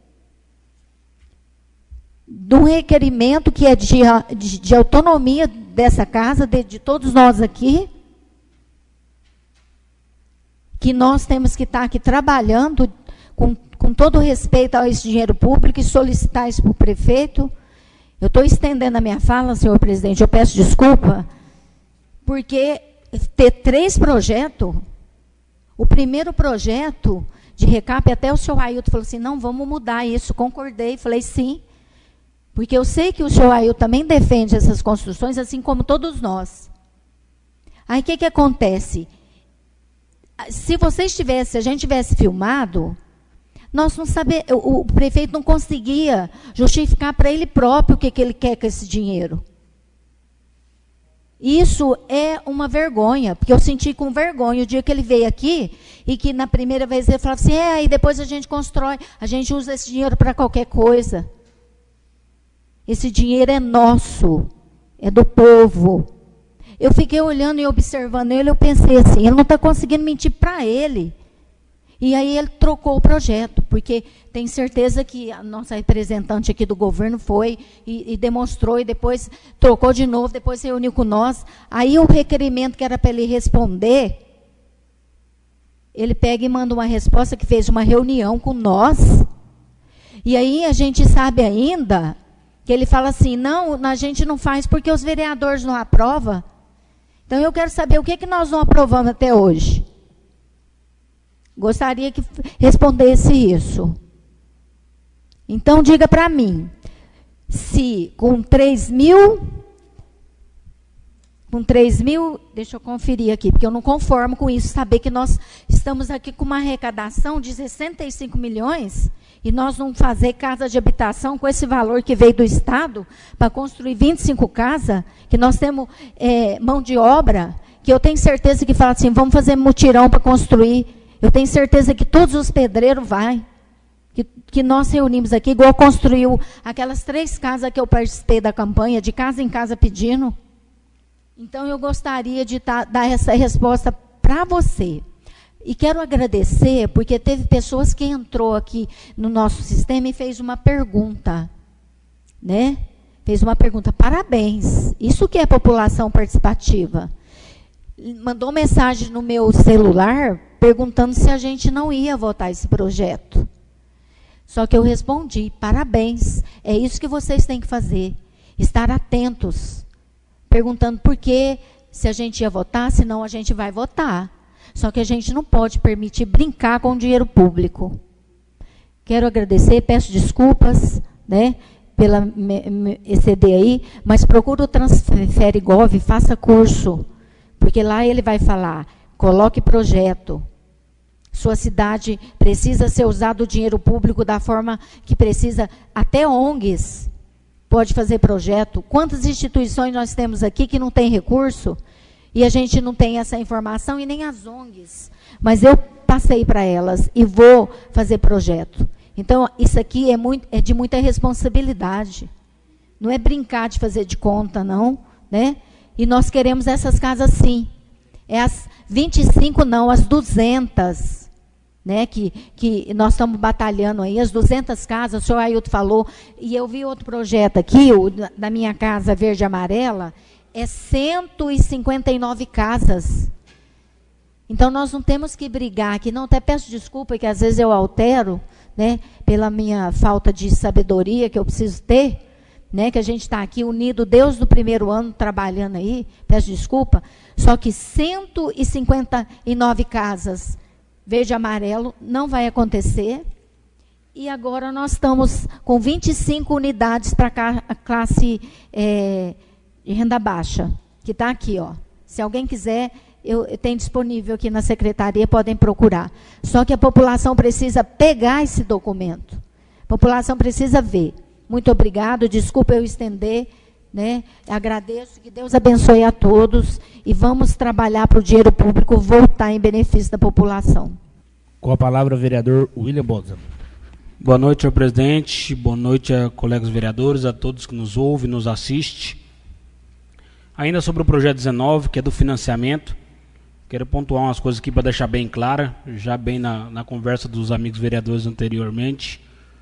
de um requerimento que é de, de, de autonomia dessa casa, de, de todos nós aqui, que nós temos que estar aqui trabalhando com, com todo respeito a esse dinheiro público e solicitar isso para o prefeito. Eu estou estendendo a minha fala, senhor presidente, eu peço desculpa, porque ter três projetos, o primeiro projeto de recap, até o senhor Ailton falou assim, não, vamos mudar isso, concordei, falei sim, porque eu sei que o senhor Ailton também defende essas construções, assim como todos nós. Aí o que, que acontece? Se vocês tivessem, se a gente tivesse filmado, nós não sabemos, o, o prefeito não conseguia justificar para ele próprio o que, que ele quer com esse dinheiro. Isso é uma vergonha, porque eu senti com vergonha o dia que ele veio aqui e que na primeira vez ele falava assim, é, aí depois a gente constrói, a gente usa esse dinheiro para qualquer coisa. Esse dinheiro é nosso, é do povo. Eu fiquei olhando e observando ele, eu pensei assim, ele não está conseguindo mentir para ele. E aí ele trocou o projeto, porque tem certeza que a nossa representante aqui do governo foi e, e demonstrou, e depois trocou de novo, depois se reuniu com nós. Aí o requerimento que era para ele responder, ele pega e manda uma resposta que fez uma reunião com nós. E aí a gente sabe ainda que ele fala assim, não, a gente não faz porque os vereadores não aprovam. Então eu quero saber o que, que nós não aprovamos até hoje. Gostaria que respondesse isso. Então, diga para mim, se com três mil, com três mil, deixa eu conferir aqui, porque eu não conformo com isso, saber que nós estamos aqui com uma arrecadação de sessenta e cinco milhões, e nós não fazer casa de habitação com esse valor que veio do Estado, para construir vinte e cinco casas, que nós temos é, mão de obra, que eu tenho certeza que fala assim, vamos fazer mutirão para construir. Eu tenho certeza que todos os pedreiros vão, que, que nós reunimos aqui, igual construiu aquelas três casas que eu participei da campanha, de casa em casa pedindo. Então, eu gostaria de tá, dar essa resposta para você. E quero agradecer, porque teve pessoas que entrou aqui no nosso sistema e fez uma pergunta. Né? Fez uma pergunta, parabéns. Isso que é população participativa. Mandou mensagem no meu celular perguntando se a gente não ia votar esse projeto. Só que eu respondi, parabéns, é isso que vocês têm que fazer, estar atentos, perguntando por que, se a gente ia votar, senão a gente vai votar. Só que a gente não pode permitir brincar com o dinheiro público. Quero agradecer, peço desculpas, né? pela E C D aí, mas procura o Transfere Gov, faça curso, porque lá ele vai falar, coloque projeto. Sua cidade precisa ser usado o dinheiro público da forma que precisa, até O N Gs pode fazer projeto. Quantas instituições nós temos aqui que não tem recurso e a gente não tem essa informação, e nem as O N Gs. Mas eu passei para elas e vou fazer projeto. Então, isso aqui é, muito, é de muita responsabilidade. Não é brincar de fazer de conta, não. Né? E nós queremos essas casas, sim. É as vinte e cinco, não, as duzentas. Né? Que, que nós estamos batalhando aí, as duzentas casas, o senhor Ailton falou. E eu vi outro projeto aqui, o da minha casa verde e amarela, é cento e cinquenta e nove casas. Então, nós não temos que brigar aqui. Não, até peço desculpa, que às vezes eu altero, né, pela minha falta de sabedoria que eu preciso ter, né, que a gente está aqui unido, Deus do primeiro ano trabalhando aí, peço desculpa, só que cento e cinquenta e nove casas verde e amarelo não vai acontecer, e agora nós estamos com vinte e cinco unidades para a classe é, de renda baixa, que está aqui, ó. Se alguém quiser, eu, eu tenho disponível aqui na secretaria, podem procurar. Só que a população precisa pegar esse documento. A população precisa ver. Muito obrigado, desculpa eu estender, né? Agradeço, que Deus abençoe a todos e vamos trabalhar para o dinheiro público voltar em benefício da população. Com a palavra o vereador William Boza. Boa noite, senhor presidente. Boa noite a colegas vereadores, a todos que nos ouvem, nos assistem. Ainda sobre o projeto dezenove, que é do financiamento, quero pontuar umas coisas aqui para deixar bem clara, já bem na, na conversa dos amigos vereadores anteriormente.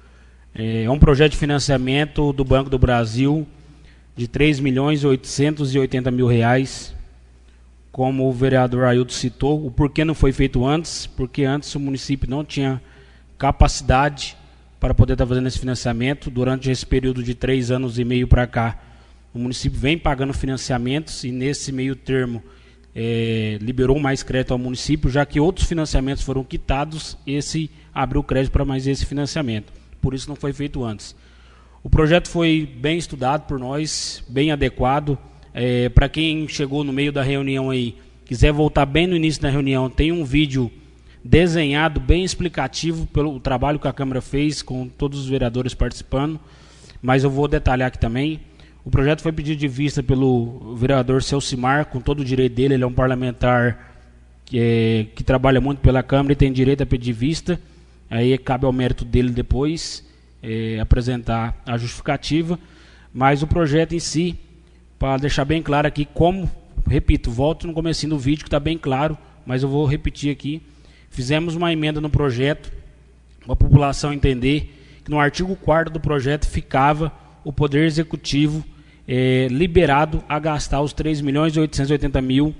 É um projeto de financiamento do Banco do Brasil de três milhões oitocentos e oitenta mil reais. Como o vereador Ailton citou, o porquê não foi feito antes, porque antes o município não tinha capacidade para poder estar fazendo esse financiamento. Durante esse período de três anos e meio para cá, o município vem pagando financiamentos e nesse meio termo é, liberou mais crédito ao município, já que outros financiamentos foram quitados, esse abriu crédito para mais esse financiamento. Por isso não foi feito antes. O projeto foi bem estudado por nós, bem adequado. É, para quem chegou no meio da reunião aí, quiser voltar bem no início da reunião, tem um vídeo desenhado, bem explicativo pelo trabalho que a Câmara fez, com todos os vereadores participando, mas eu vou detalhar aqui também. O projeto foi pedido de vista pelo vereador Celcimar, com todo o direito dele, ele é um parlamentar que, é, que trabalha muito pela Câmara e tem direito a pedir vista, aí cabe ao mérito dele depois é, apresentar a justificativa, mas o projeto em si, para deixar bem claro aqui como, repito, volto no comecinho do vídeo que está bem claro, mas eu vou repetir aqui, fizemos uma emenda no projeto, para a população entender que no artigo quarto do projeto ficava o Poder Executivo é, liberado a gastar os três milhões e oitocentos e oitenta mil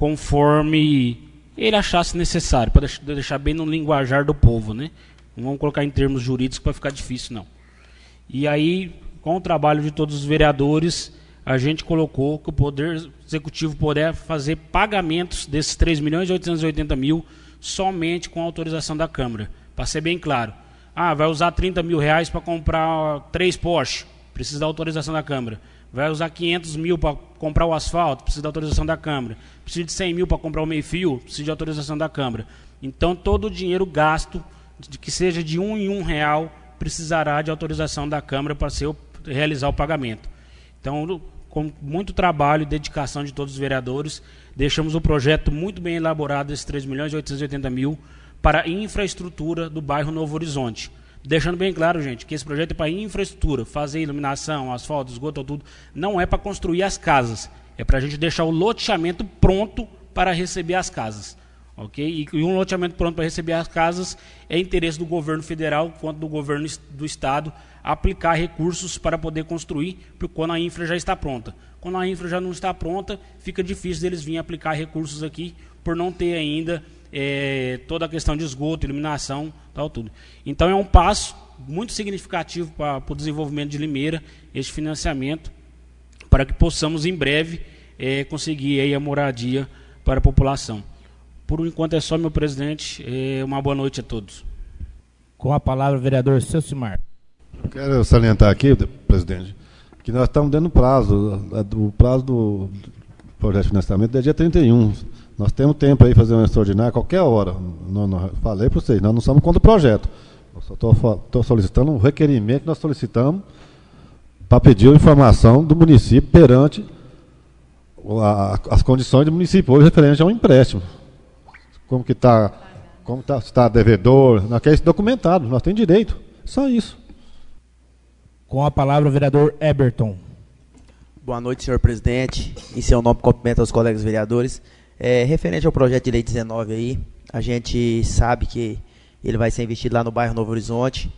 conforme ele achasse necessário, para deixar bem no linguajar do povo, né? Não vamos colocar em termos jurídicos para ficar difícil, não. E aí, com o trabalho de todos os vereadores, a gente colocou que o Poder Executivo poderia fazer pagamentos desses três milhões e oitocentos e oitenta mil somente com autorização da Câmara. Para ser bem claro, ah, vai usar trinta mil reais para comprar três Porsche, precisa da autorização da Câmara. Vai usar quinhentos mil para comprar o asfalto, precisa da autorização da Câmara. Precisa de cem mil para comprar o meio-fio, precisa de autorização da Câmara. Então, todo o dinheiro gasto, de que seja de um em um real, precisará de autorização da Câmara para ser, realizar o pagamento. Então, com muito trabalho e dedicação de todos os vereadores, deixamos o projeto muito bem elaborado, desses três milhões e oitocentos e oitenta mil, para a infraestrutura do bairro Novo Horizonte. Deixando bem claro, gente, que esse projeto é para infraestrutura, fazer iluminação, asfalto, esgoto, tudo, não é para construir as casas, é para a gente deixar o loteamento pronto para receber as casas. Okay? E um loteamento pronto para receber as casas é interesse do governo federal quanto do governo do estado aplicar recursos para poder construir, porque quando a infra já está pronta. Quando a infra já não está pronta, fica difícil deles virem aplicar recursos aqui, por não ter ainda é, toda a questão de esgoto, iluminação, tal, tudo. Então é um passo muito significativo para, para o desenvolvimento de Limeira, este financiamento, para que possamos em breve é, conseguir aí a moradia para a população. Por enquanto é só, meu presidente. É, uma boa noite a todos. Com a palavra o vereador Celcimar. Eu quero salientar aqui, presidente, que nós estamos dando prazo. O prazo do projeto de financiamento é dia trinta e um. Nós temos tempo aí fazer uma extraordinária a qualquer hora. Não, não, falei para vocês, nós não somos contra o projeto. Eu só estou solicitando um requerimento que nós solicitamos para pedir a informação do município perante a, as condições do município hoje referente a um empréstimo. Como que está, como está, está devedor, nós queremos isso documentado, nós temos direito. Só isso. Com a palavra o vereador Eberton. Boa noite, senhor presidente. Em seu nome, cumprimento aos colegas vereadores. É, referente ao projeto de lei dezenove aí, a gente sabe que ele vai ser investido lá no bairro Novo Horizonte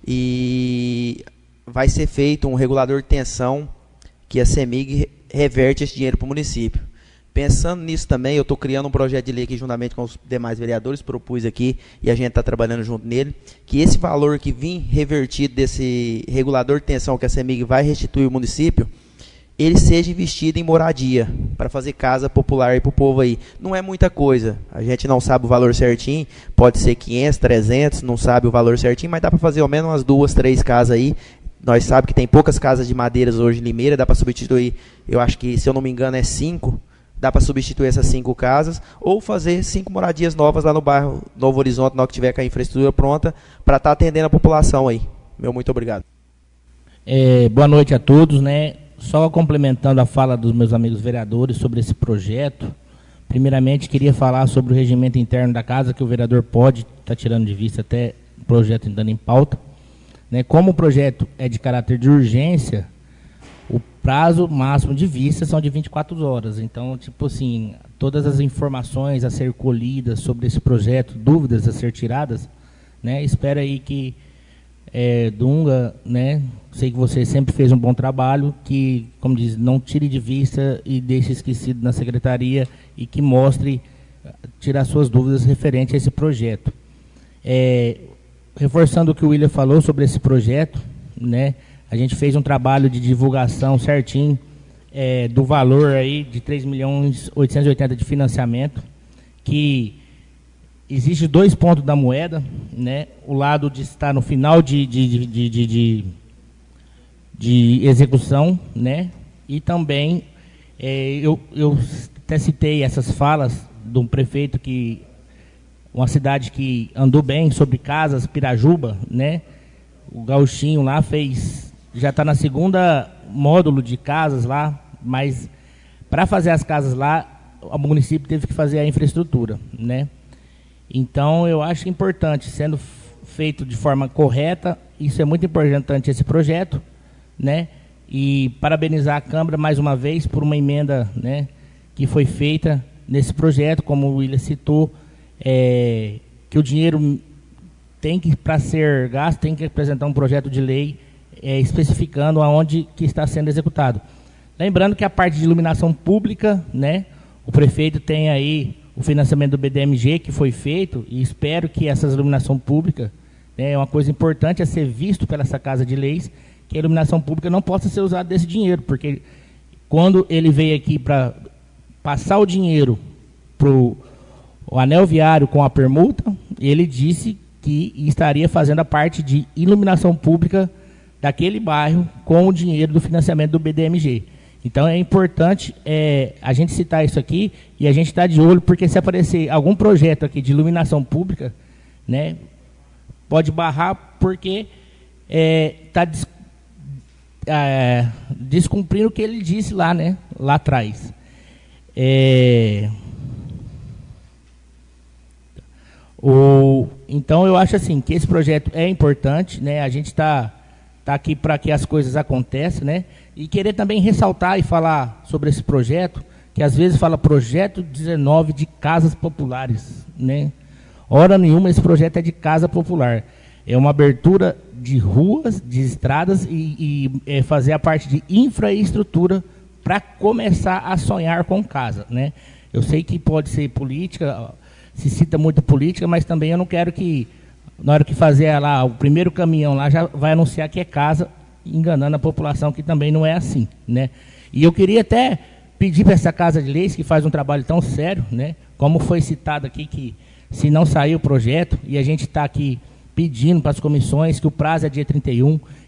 e vai ser feito um regulador de tensão que a CEMIG reverte esse dinheiro para o município. Pensando nisso também, eu estou criando um projeto de lei aqui juntamente com os demais vereadores, propus aqui e a gente está trabalhando junto nele, que esse valor que vim revertido desse regulador de tensão que a CEMIG vai restituir ao município, ele seja investido em moradia, para fazer casa popular para o povo aí. Não é muita coisa, a gente não sabe o valor certinho, pode ser quinhentos, trezentos, não sabe o valor certinho, mas dá para fazer ao menos umas duas, três casas aí. Nós sabemos que tem poucas casas de madeiras hoje em Limeira, dá para substituir, eu acho que, se eu não me engano, é cinco, dá para substituir essas cinco casas, ou fazer cinco moradias novas lá no bairro Novo Horizonte, na hora que tiver com a infraestrutura pronta, para estar tá atendendo a população aí. Meu muito obrigado. É, boa noite a todos, né? Só complementando a fala dos meus amigos vereadores sobre esse projeto, primeiramente queria falar sobre o regimento interno da casa, que o vereador pode estar tá tirando de vista até o projeto andando em pauta. Né? Como o projeto é de caráter de urgência, o prazo máximo de vista são de vinte e quatro horas. Então, tipo assim, todas as informações a ser colhidas sobre esse projeto, dúvidas a ser tiradas, né? Espero aí que é, Dunga, né? Sei que você sempre fez um bom trabalho, que, como diz, não tire de vista e deixe esquecido na secretaria e que mostre, tirar suas dúvidas referente a esse projeto. É, reforçando o que o William falou sobre esse projeto, né? A gente fez um trabalho de divulgação certinho é, do valor aí de três milhões oitocentos e oitenta de financiamento, que existe dois pontos da moeda, né? O lado de estar no final de, de, de, de, de, de, de execução, né? E também é, eu, eu até citei essas falas de um prefeito que uma cidade que andou bem sobre casas, Pirajuba, né? O Gauchinho lá fez, já está na segunda módulo de casas lá, mas para fazer as casas lá, o município teve que fazer a infraestrutura, né? Então, eu acho importante, sendo feito de forma correta, isso é muito importante, esse projeto, né? E parabenizar a Câmara, mais uma vez, por uma emenda, né, que foi feita nesse projeto, como o William citou, é, que o dinheiro tem que, para ser gasto, tem que apresentar um projeto de lei é, especificando aonde que está sendo executado. Lembrando que a parte de iluminação pública, né, o prefeito tem aí o financiamento do B D M G que foi feito, e espero que essa iluminação pública, né, é uma coisa importante a ser visto pela essa Casa de Leis, que a iluminação pública não possa ser usada desse dinheiro, porque quando ele veio aqui para passar o dinheiro para o anel viário com a permuta, ele disse que estaria fazendo a parte de iluminação pública daquele bairro com o dinheiro do financiamento do B D M G. Então é importante é, a gente citar isso aqui e a gente está de olho, porque se aparecer algum projeto aqui de iluminação pública, né, pode barrar, porque está é, des, é, descumprindo o que ele disse lá, né, lá atrás. É, o, então eu acho assim que esse projeto é importante, né, a gente está tá aqui para que as coisas aconteçam, né? E querer também ressaltar e falar sobre esse projeto, que às vezes fala projeto dezenove de casas populares, né? Hora nenhuma esse projeto é de casa popular. É uma abertura de ruas, de estradas e, e é fazer a parte de infraestrutura para começar a sonhar com casa, né? Eu sei que pode ser política, se cita muito política, mas também eu não quero que, na hora que fazer lá o primeiro caminhão lá, já vai anunciar que é casa, enganando a população, que também não é assim, né? E eu queria até pedir para essa Casa de Leis, que faz um trabalho tão sério, né? Como foi citado aqui, que se não sair o projeto, e a gente está aqui pedindo para as comissões, que o prazo é dia trinta e um,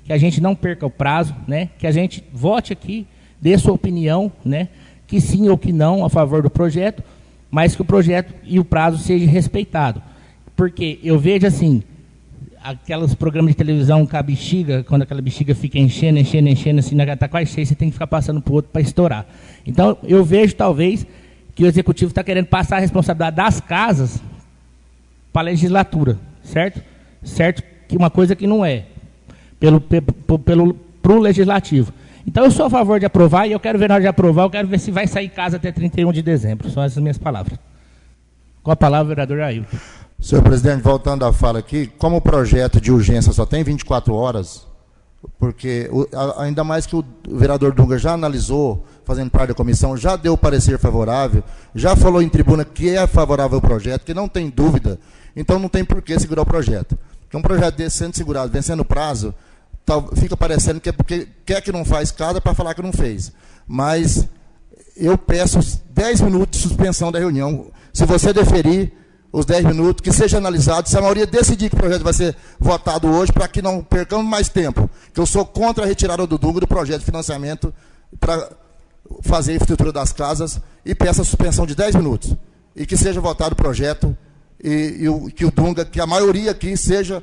que a gente não perca o prazo, né? Que a gente vote aqui, dê sua opinião, né? Que sim ou que não a favor do projeto, mas que o projeto e o prazo seja respeitado. Porque eu vejo assim, aqueles programas de televisão com a bexiga, quando aquela bexiga fica enchendo, enchendo, enchendo, assim, está quase cheia, você tem que ficar passando para o outro para estourar. Então, eu vejo, talvez, que o Executivo está querendo passar a responsabilidade das casas para a legislatura, certo? Certo? Que uma coisa que não é, pelo, pelo, pelo, pro Legislativo. Então, eu sou a favor de aprovar, e eu quero ver na hora de aprovar, eu quero ver se vai sair casa até trinta e um de dezembro. São essas minhas palavras. Com a palavra, o vereador Ailton. Senhor presidente, voltando à fala aqui, como o projeto de urgência só tem vinte e quatro horas, porque o, a, ainda mais que o vereador Dunga já analisou, fazendo parte da comissão, já deu parecer favorável, já falou em tribuna que é favorável ao projeto, que não tem dúvida, então não tem por que segurar o projeto. Porque um projeto desse sendo segurado, vencendo o prazo, tal, fica parecendo que é porque quer que não faz casa para falar que não fez. Mas eu peço dez minutos de suspensão da reunião. Se você deferir os dez minutos, que seja analisado, se a maioria decidir que o projeto vai ser votado hoje, para que não percamos mais tempo, que eu sou contra a retirada do Dunga do projeto de financiamento para fazer a infraestrutura das casas, e peço a suspensão de dez minutos, e que seja votado o projeto, e, e o, que o Dunga, que a maioria aqui seja,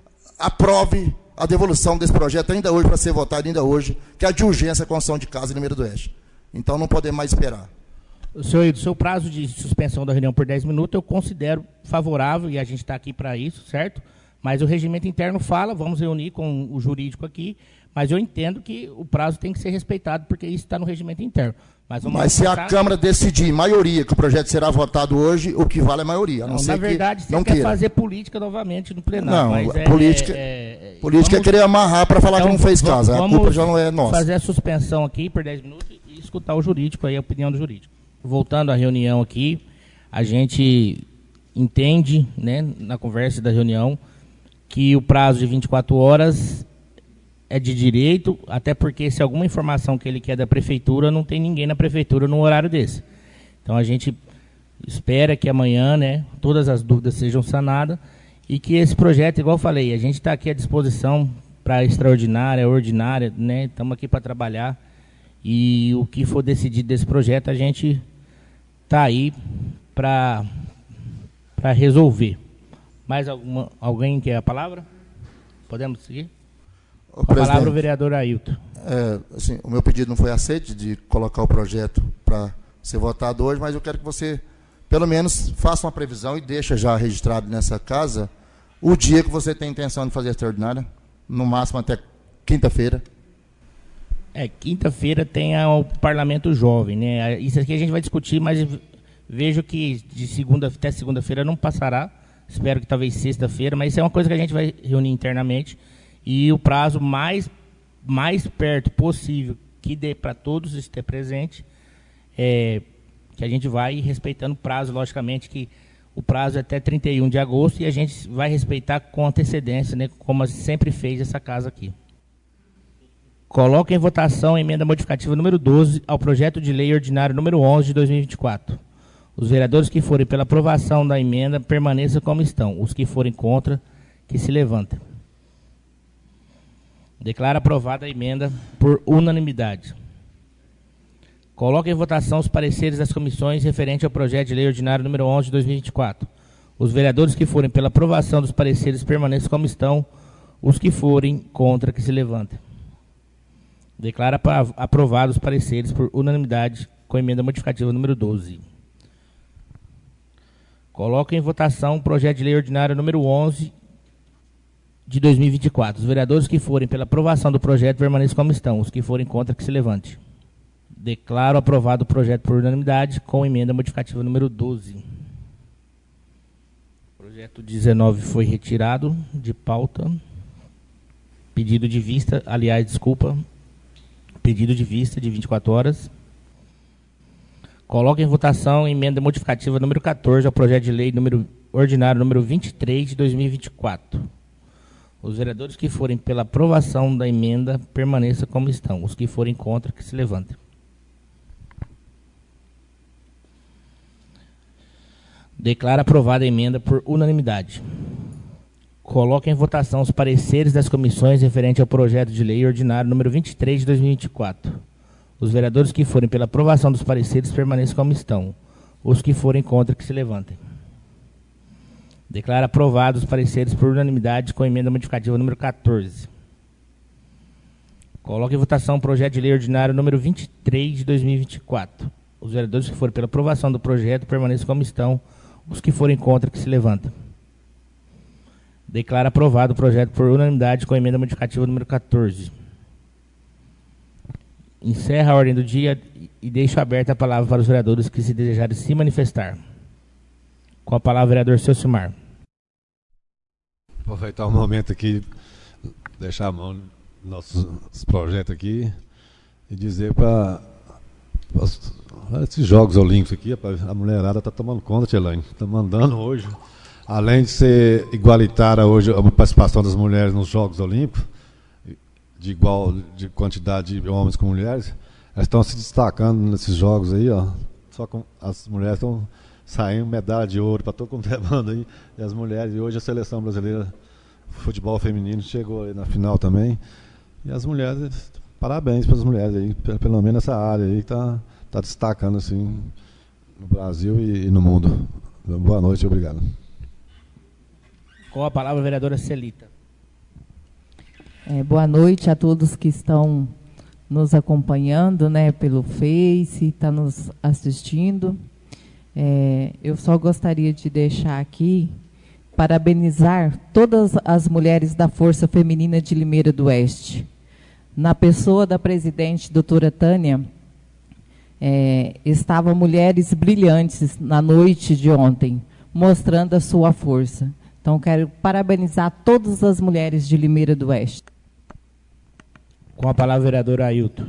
aprove a devolução desse projeto ainda hoje, para ser votado ainda hoje, que é de urgência a construção de casa em Limeira do Oeste. Então não podemos mais esperar. Senhor, do seu prazo de suspensão da reunião por dez minutos, eu considero favorável, e a gente está aqui para isso, certo? Mas o regimento interno fala, vamos reunir com o jurídico aqui, mas eu entendo que o prazo tem que ser respeitado, porque isso está no regimento interno. Mas, vamos mas se a Câmara decidir, maioria, que o projeto será votado hoje, o que vale é a maioria. A não, não ser na verdade, que você não quer queira. fazer política novamente no plenário. Não, mas é, política, é, é, política vamos, é querer amarrar para falar então, que não fez vamos, casa. A culpa já não é nossa. Fazer a suspensão aqui por dez minutos e escutar o jurídico, aí a opinião do jurídico. Voltando à reunião aqui, a gente entende, né, na conversa da reunião, que o prazo de vinte e quatro horas é de direito, até porque se alguma informação que ele quer da prefeitura, não tem ninguém na prefeitura num horário desse. Então a gente espera que amanhã, né, todas as dúvidas sejam sanadas e que esse projeto, igual eu falei, a gente está aqui à disposição para extraordinária, ordinária, né, estamos aqui para trabalhar, e o que for decidido desse projeto, a gente está aí para para resolver. Mais alguma, alguém quer a palavra? Podemos seguir? Ô, a palavra o vereador Ailton. É, assim, o meu pedido não foi aceito de colocar o projeto para ser votado hoje, mas eu quero que você, pelo menos, faça uma previsão e deixe já registrado nessa casa o dia que você tem intenção de fazer a extraordinária, no máximo até quinta-feira. É, quinta-feira tem a, o Parlamento Jovem, né? Isso aqui a gente vai discutir, mas vejo que de segunda até segunda-feira não passará. Espero que talvez sexta-feira, mas isso é uma coisa que a gente vai reunir internamente. E o prazo mais, mais perto possível que dê para todos estar presente, é, que a gente vai respeitando o prazo, logicamente que o prazo é até trinta e um de agosto e a gente vai respeitar com antecedência, né, como sempre fez essa casa aqui. Coloca em votação a emenda modificativa número doze ao projeto de lei ordinário número onze de dois mil e vinte e quatro. Os vereadores que forem pela aprovação da emenda permaneçam como estão. Os que forem contra, que se levantem. Declara aprovada a emenda por unanimidade. Coloca em votação os pareceres das comissões referente ao projeto de lei ordinário número onze de dois mil e vinte e quatro. Os vereadores que forem pela aprovação dos pareceres permaneçam como estão. Os que forem contra, que se levantem. Declara aprovados os pareceres por unanimidade com a emenda modificativa número doze. Coloca em votação o projeto de lei ordinário número onze de dois mil e vinte e quatro. Os vereadores que forem pela aprovação do projeto permaneçam como estão. Os que forem contra, que se levante. Declaro aprovado o projeto por unanimidade com a emenda modificativa número doze. O projeto dezenove foi retirado de pauta. Pedido de vista, aliás, desculpa, pedido de vista de vinte e quatro horas. Coloca em votação a emenda modificativa número quatorze ao projeto de lei número ordinário número vinte e três de dois mil e vinte e quatro. Os vereadores que forem pela aprovação da emenda permaneçam como estão. Os que forem contra, que se levantem. Declara aprovada a emenda por unanimidade. Coloco em votação os pareceres das comissões referente ao projeto de lei ordinário número vinte e três de dois mil e vinte e quatro. Os vereadores que forem pela aprovação dos pareceres permaneçam como estão. Os que forem contra, que se levantem. Declaro aprovados os pareceres por unanimidade com a emenda modificativa número quatorze. Coloco em votação o projeto de lei ordinário número vinte e três de dois mil e vinte e quatro. Os vereadores que forem pela aprovação do projeto permaneçam como estão. Os que forem contra, que se levantem. Declaro aprovado o projeto por unanimidade com a emenda modificativa número quatorze. Encerra a ordem do dia e deixo aberta a palavra para os vereadores que se desejarem se manifestar. Com a palavra, o vereador Ceucimar. Vou aproveitar o momento aqui, deixar a mão nos nossos projetos aqui e dizer para esses Jogos Olímpicos aqui, a mulherada está tomando conta, Tielaine, está mandando hoje. Além de ser igualitária hoje a participação das mulheres nos Jogos Olímpicos, de igual de quantidade de homens com mulheres, elas estão se destacando nesses jogos aí, ó. Só com as mulheres estão saindo medalha de ouro para todo mundo levando aí, e as mulheres, e hoje a seleção brasileira futebol feminino chegou aí na final também. E as mulheres, parabéns para as mulheres aí, pelo menos essa área aí está tá destacando assim no Brasil e, e no mundo. Boa noite, obrigado. Com a palavra, a vereadora Celita. É, boa noite a todos que estão nos acompanhando, né, pelo Face, está nos assistindo. É, eu só gostaria de deixar aqui, parabenizar todas as mulheres da Força Feminina de Limeira do Oeste. Na pessoa da presidente, doutora Tânia, é, estavam mulheres brilhantes na noite de ontem, mostrando a sua força. Então, quero parabenizar todas as mulheres de Limeira do Oeste. Com a palavra, o vereador Ailton.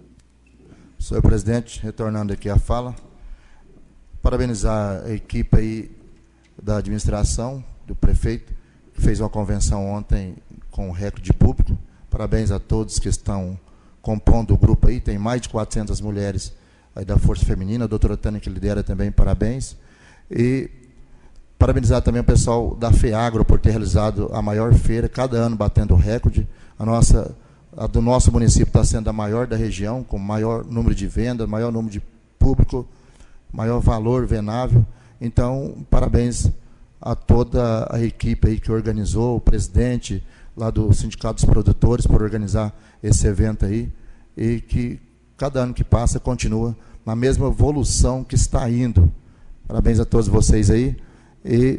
Senhor presidente, retornando aqui à fala, parabenizar a equipe aí da administração, do prefeito, que fez uma convenção ontem com recorde público. Parabéns a todos que estão compondo o grupo aí, tem mais de quatrocentas mulheres aí da Força Feminina, a doutora Tânia que lidera também, parabéns. E parabenizar também o pessoal da FEAGRO por ter realizado a maior feira, cada ano batendo recorde. A nossa, a do nosso município está sendo a maior da região, com maior número de vendas, maior número de público, maior valor venável. Então, parabéns a toda a equipe aí que organizou, o presidente lá do Sindicato dos Produtores por organizar esse evento aí, e que cada ano que passa continua na mesma evolução que está indo. Parabéns a todos vocês aí. E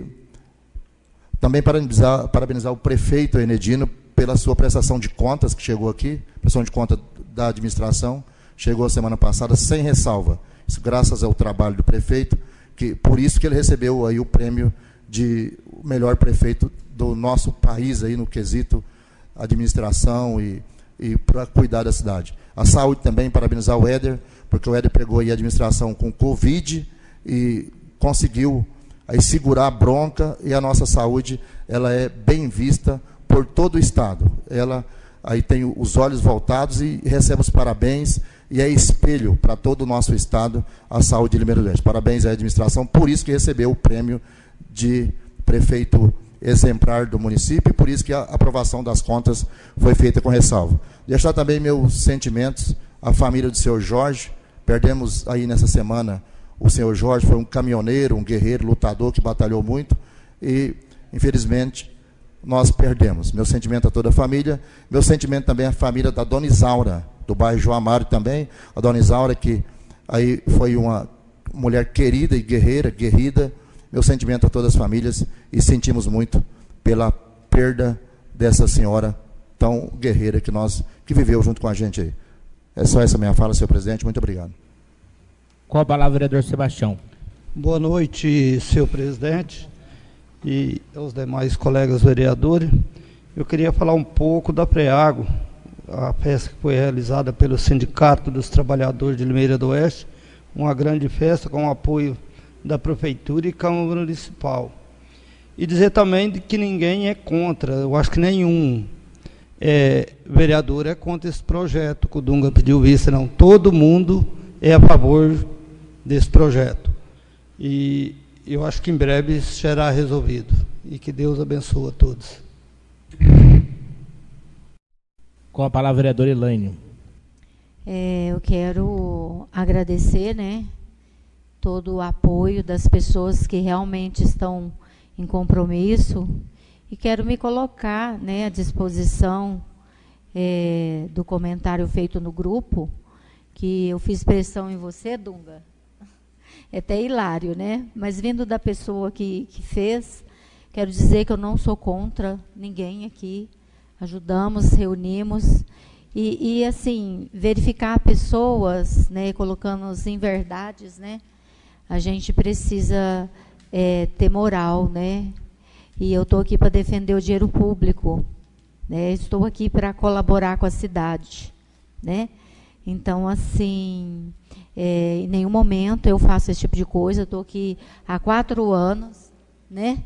também parabenizar, parabenizar o prefeito Enedino pela sua prestação de contas, que chegou aqui, prestação de conta da administração, chegou a semana passada sem ressalva. Isso graças ao trabalho do prefeito, que por isso que ele recebeu aí o prêmio de melhor prefeito do nosso país aí no quesito administração e, e para cuidar da cidade. A saúde também, parabenizar o Éder, porque o Éder pegou aí a administração com Covid e conseguiu aí segurar a bronca, e a nossa saúde ela é bem vista por todo o estado. Ela aí tem os olhos voltados e recebe os parabéns, e é espelho para todo o nosso estado a saúde de Limeira do Oeste. Parabéns à administração, por isso que recebeu o prêmio de prefeito exemplar do município, e por isso que a aprovação das contas foi feita com ressalva. Deixar também meus sentimentos à família do senhor Jorge. Perdemos aí nessa semana o senhor Jorge, foi um caminhoneiro, um guerreiro, lutador, que batalhou muito, e infelizmente nós perdemos. Meu sentimento a toda a família, meu sentimento também à família da dona Isaura, do bairro João Amaro também, a dona Isaura, que aí foi uma mulher querida e guerreira, guerrida. Meu sentimento a todas as famílias, e sentimos muito pela perda dessa senhora tão guerreira que nós, que viveu junto com a gente aí. É só essa minha fala, senhor presidente, muito obrigado. Com a palavra, vereador Sebastião. Boa noite, senhor presidente, e aos demais colegas vereadores. Eu queria falar um pouco da Preago, a festa que foi realizada pelo Sindicato dos Trabalhadores de Limeira do Oeste, uma grande festa com o apoio da Prefeitura e Câmara Municipal. E dizer também de que ninguém é contra, eu acho que nenhum é, vereador é contra esse projeto que o Dunga pediu vista, não. Todo mundo é a favor desse projeto. E eu acho que em breve será resolvido. E que Deus abençoe a todos. Com a palavra, vereadora Elaine. É, eu quero agradecer, né, todo o apoio das pessoas que realmente estão em compromisso e quero me colocar, né, à disposição é, do comentário feito no grupo, que eu fiz pressão em você, Dunga. É até hilário, né? Mas vindo da pessoa que, que fez, quero dizer que eu não sou contra ninguém aqui. Ajudamos, reunimos. E, e assim, verificar pessoas, né, colocando-os em verdades, né? A gente precisa é, ter moral, né? E eu estou aqui para defender o dinheiro público, né? Estou aqui para colaborar com a cidade, né? Então, assim, é, em nenhum momento eu faço esse tipo de coisa. Estou aqui há quatro anos, né?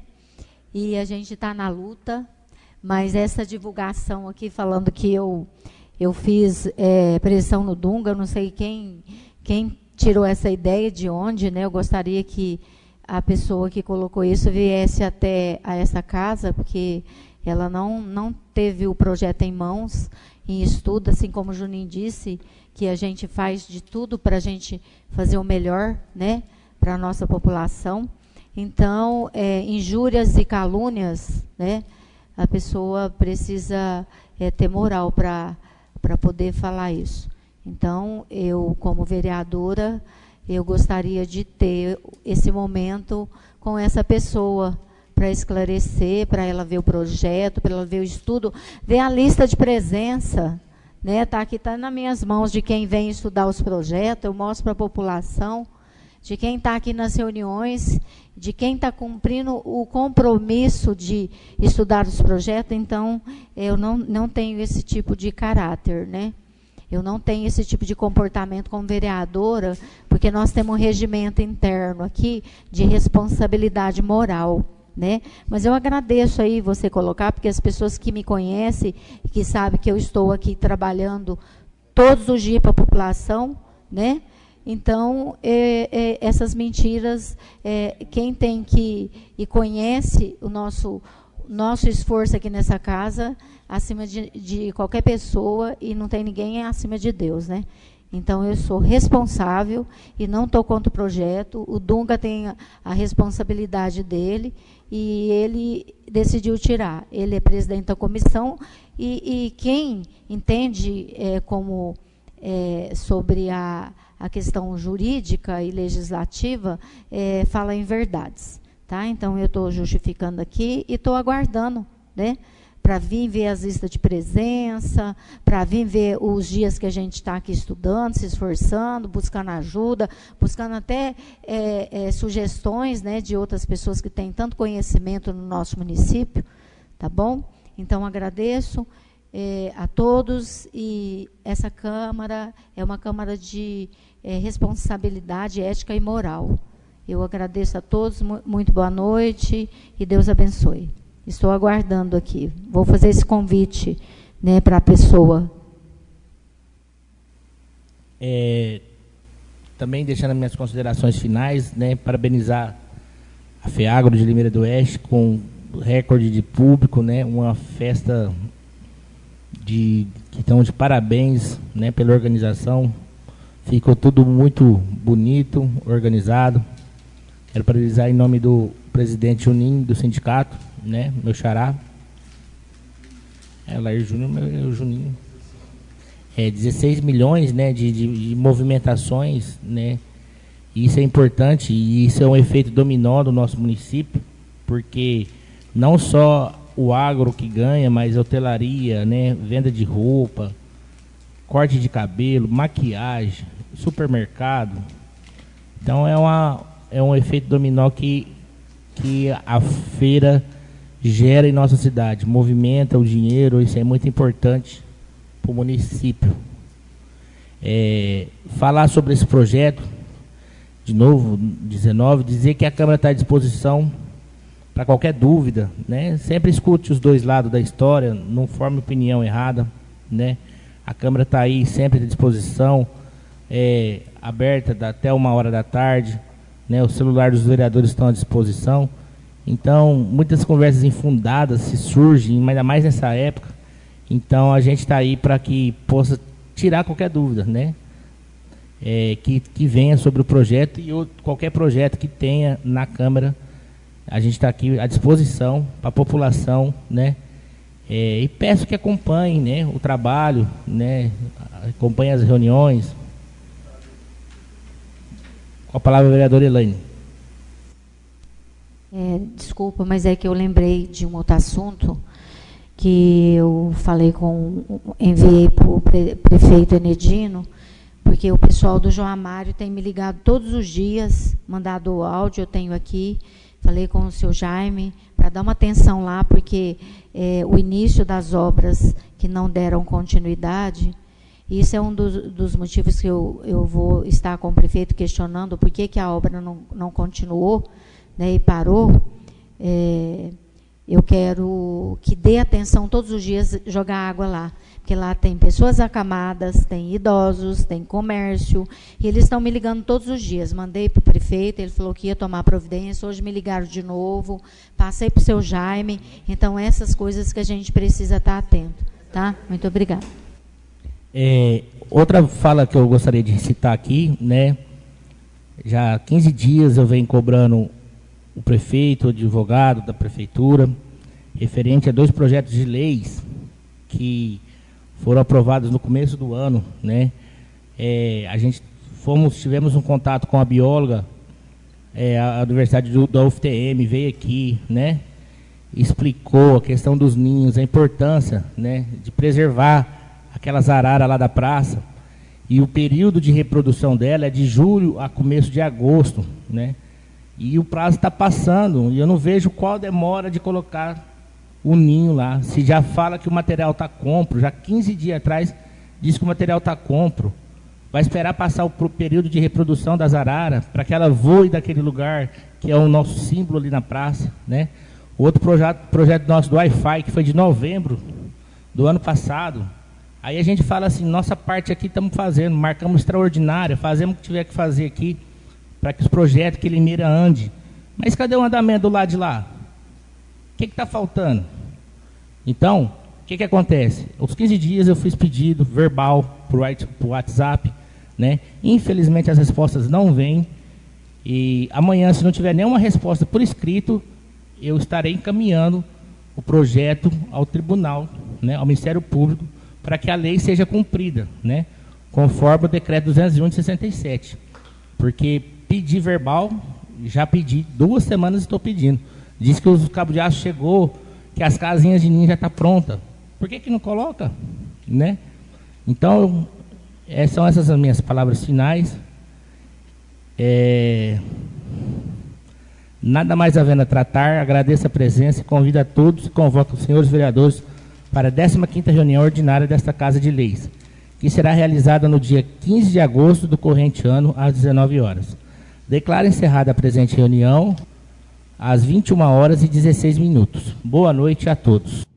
E a gente está na luta, mas essa divulgação aqui falando que eu, eu fiz é, pressão no Dunga, eu não sei quem, quem tirou essa ideia, de onde, né? Eu gostaria que a pessoa que colocou isso viesse até a essa casa, porque ela não, não teve o projeto em mãos, em estudo, assim como o Juninho disse, que a gente faz de tudo para a gente fazer o melhor, né, para a nossa população. Então, é, injúrias e calúnias, né, a pessoa precisa é, ter moral para para poder falar isso. Então, eu, como vereadora, eu gostaria de ter esse momento com essa pessoa, para esclarecer, para ela ver o projeto, para ela ver o estudo, ver a lista de presença, né? Tá aqui, está nas minhas mãos, de quem vem estudar os projetos, eu mostro para a população, de quem está aqui nas reuniões, de quem está cumprindo o compromisso de estudar os projetos. Então, eu não, não tenho esse tipo de caráter, né? Eu não tenho esse tipo de comportamento como vereadora, porque nós temos um regimento interno aqui de responsabilidade moral, né? Mas eu agradeço aí você colocar, porque as pessoas que me conhecem, que sabem que eu estou aqui trabalhando todos os dias para a população, né? Então, é, é, essas mentiras, é, quem tem que e conhece o nosso, nosso esforço aqui nessa casa, acima de, de qualquer pessoa, e não tem ninguém acima de Deus, né? Então, eu sou responsável e não estou contra o projeto. O Dunga tem a, a responsabilidade dele e ele decidiu tirar. Ele é presidente da comissão e, e quem entende é, como é, sobre a, a questão jurídica e legislativa é, fala em verdades. Tá? Então, eu estou justificando aqui e estou aguardando, né, para vir ver as listas de presença, para vir ver os dias que a gente está aqui estudando, se esforçando, buscando ajuda, buscando até é, é, sugestões, né, de outras pessoas que têm tanto conhecimento no nosso município, tá bom? Então, agradeço é, a todos, e essa Câmara é uma Câmara de é, responsabilidade ética e moral. Eu agradeço a todos, muito boa noite e Deus abençoe. Estou aguardando aqui. Vou fazer esse convite, né, para a pessoa. É, também deixando as minhas considerações finais, né, parabenizar a FEAGRO de Limeira do Oeste com recorde de público, né, uma festa de, que estão de parabéns, né, pela organização. Ficou tudo muito bonito, organizado. Quero parabenizar em nome do presidente Juninho, do sindicato, né, meu xará. É, Lair Júnior, meu Juninho. É, dezesseis milhões, né, de, de, de movimentações, né, e isso é importante, e isso é um efeito dominó do nosso município, porque não só o agro que ganha, mas a hotelaria, né, venda de roupa, corte de cabelo, maquiagem, supermercado. Então é, uma, é um efeito dominó que, que a feira gera em nossa cidade, movimenta o dinheiro, isso é muito importante para o município. É, falar sobre esse projeto, de novo, dezenove, dizer que a Câmara está à disposição para qualquer dúvida, né? Sempre escute os dois lados da história, não forme opinião errada, né? A Câmara está aí sempre à disposição, é, aberta até uma hora da tarde, né? O celular dos vereadores estão à disposição. Então, muitas conversas infundadas se surgem, ainda mais nessa época, Então a gente está aí para que possa tirar qualquer dúvida, né? É, que, que venha sobre o projeto e outro, qualquer projeto que tenha na Câmara, a gente está aqui à disposição para a população, né? É, e peço que acompanhem, né, o trabalho, né? Acompanhem as reuniões. Com a palavra, a vereadora Elaine. É, desculpa, mas é que eu lembrei de um outro assunto que eu falei com, enviei para o pre, prefeito Enedino, porque o pessoal do João Amário tem me ligado todos os dias, mandado o áudio, eu tenho aqui, falei com o seu Jaime, para dar uma atenção lá, porque é, o início das obras que não deram continuidade, isso é um dos, dos motivos que eu, eu vou estar com o prefeito questionando por que, que a obra não, não continuou, né, e parou. É, eu quero que dê atenção todos os dias, jogar água lá, porque lá tem pessoas acamadas, tem idosos, tem comércio, e eles estão me ligando todos os dias. Mandei para o prefeito, ele falou que ia tomar providência, hoje me ligaram de novo, passei para o seu Jaime, então essas coisas que a gente precisa estar atento, tá? Muito obrigada. É, outra fala que eu gostaria de citar aqui, né? Já há quinze dias eu venho cobrando o prefeito, o advogado da prefeitura, referente a dois projetos de leis que foram aprovados no começo do ano, né? É, a gente fomos, tivemos um contato com a bióloga, é, a Universidade do, da U F T M veio aqui, né? Explicou a questão dos ninhos, a importância, né, de preservar aquelas araras lá da praça, e o período de reprodução dela é de julho a começo de agosto, né? E o prazo está passando, e eu não vejo qual demora de colocar o ninho lá. Se já fala que o material está compro, já quinze dias atrás diz que o material está compro, vai esperar passar o período de reprodução das araras, para que ela voe daquele lugar, que é o nosso símbolo ali na praça, né? O outro projeto, projeto nosso do Wi-Fi, que foi de novembro do ano passado, aí a gente fala assim, nossa parte aqui estamos fazendo, marcamos extraordinária, fazemos o que tiver que fazer aqui, para que os projetos que ele mira ande. Mas cadê o andamento do lado de lá? O que está faltando? Então, o que, que acontece? Aos quinze dias eu fiz pedido verbal para o WhatsApp, né? Infelizmente as respostas não vêm, e amanhã, se não tiver nenhuma resposta por escrito, eu estarei encaminhando o projeto ao tribunal, né, ao Ministério Público, para que a lei seja cumprida, né, conforme o decreto duzentos e um de sessenta e sete. Porque pedir verbal, já pedi, duas semanas estou pedindo. Diz que os cabos de aço chegou, que as casinhas de ninho já estão prontas. Por que que não coloca? Né? Então, é, são essas as minhas palavras finais. É, nada mais havendo a tratar, agradeço a presença e convido a todos e convoco os senhores vereadores para a décima quinta reunião ordinária desta Casa de Leis, que será realizada no dia quinze de agosto do corrente ano, às dezenove horas. Declaro encerrada a presente reunião, às vinte e uma horas e dezesseis minutos. Boa noite a todos.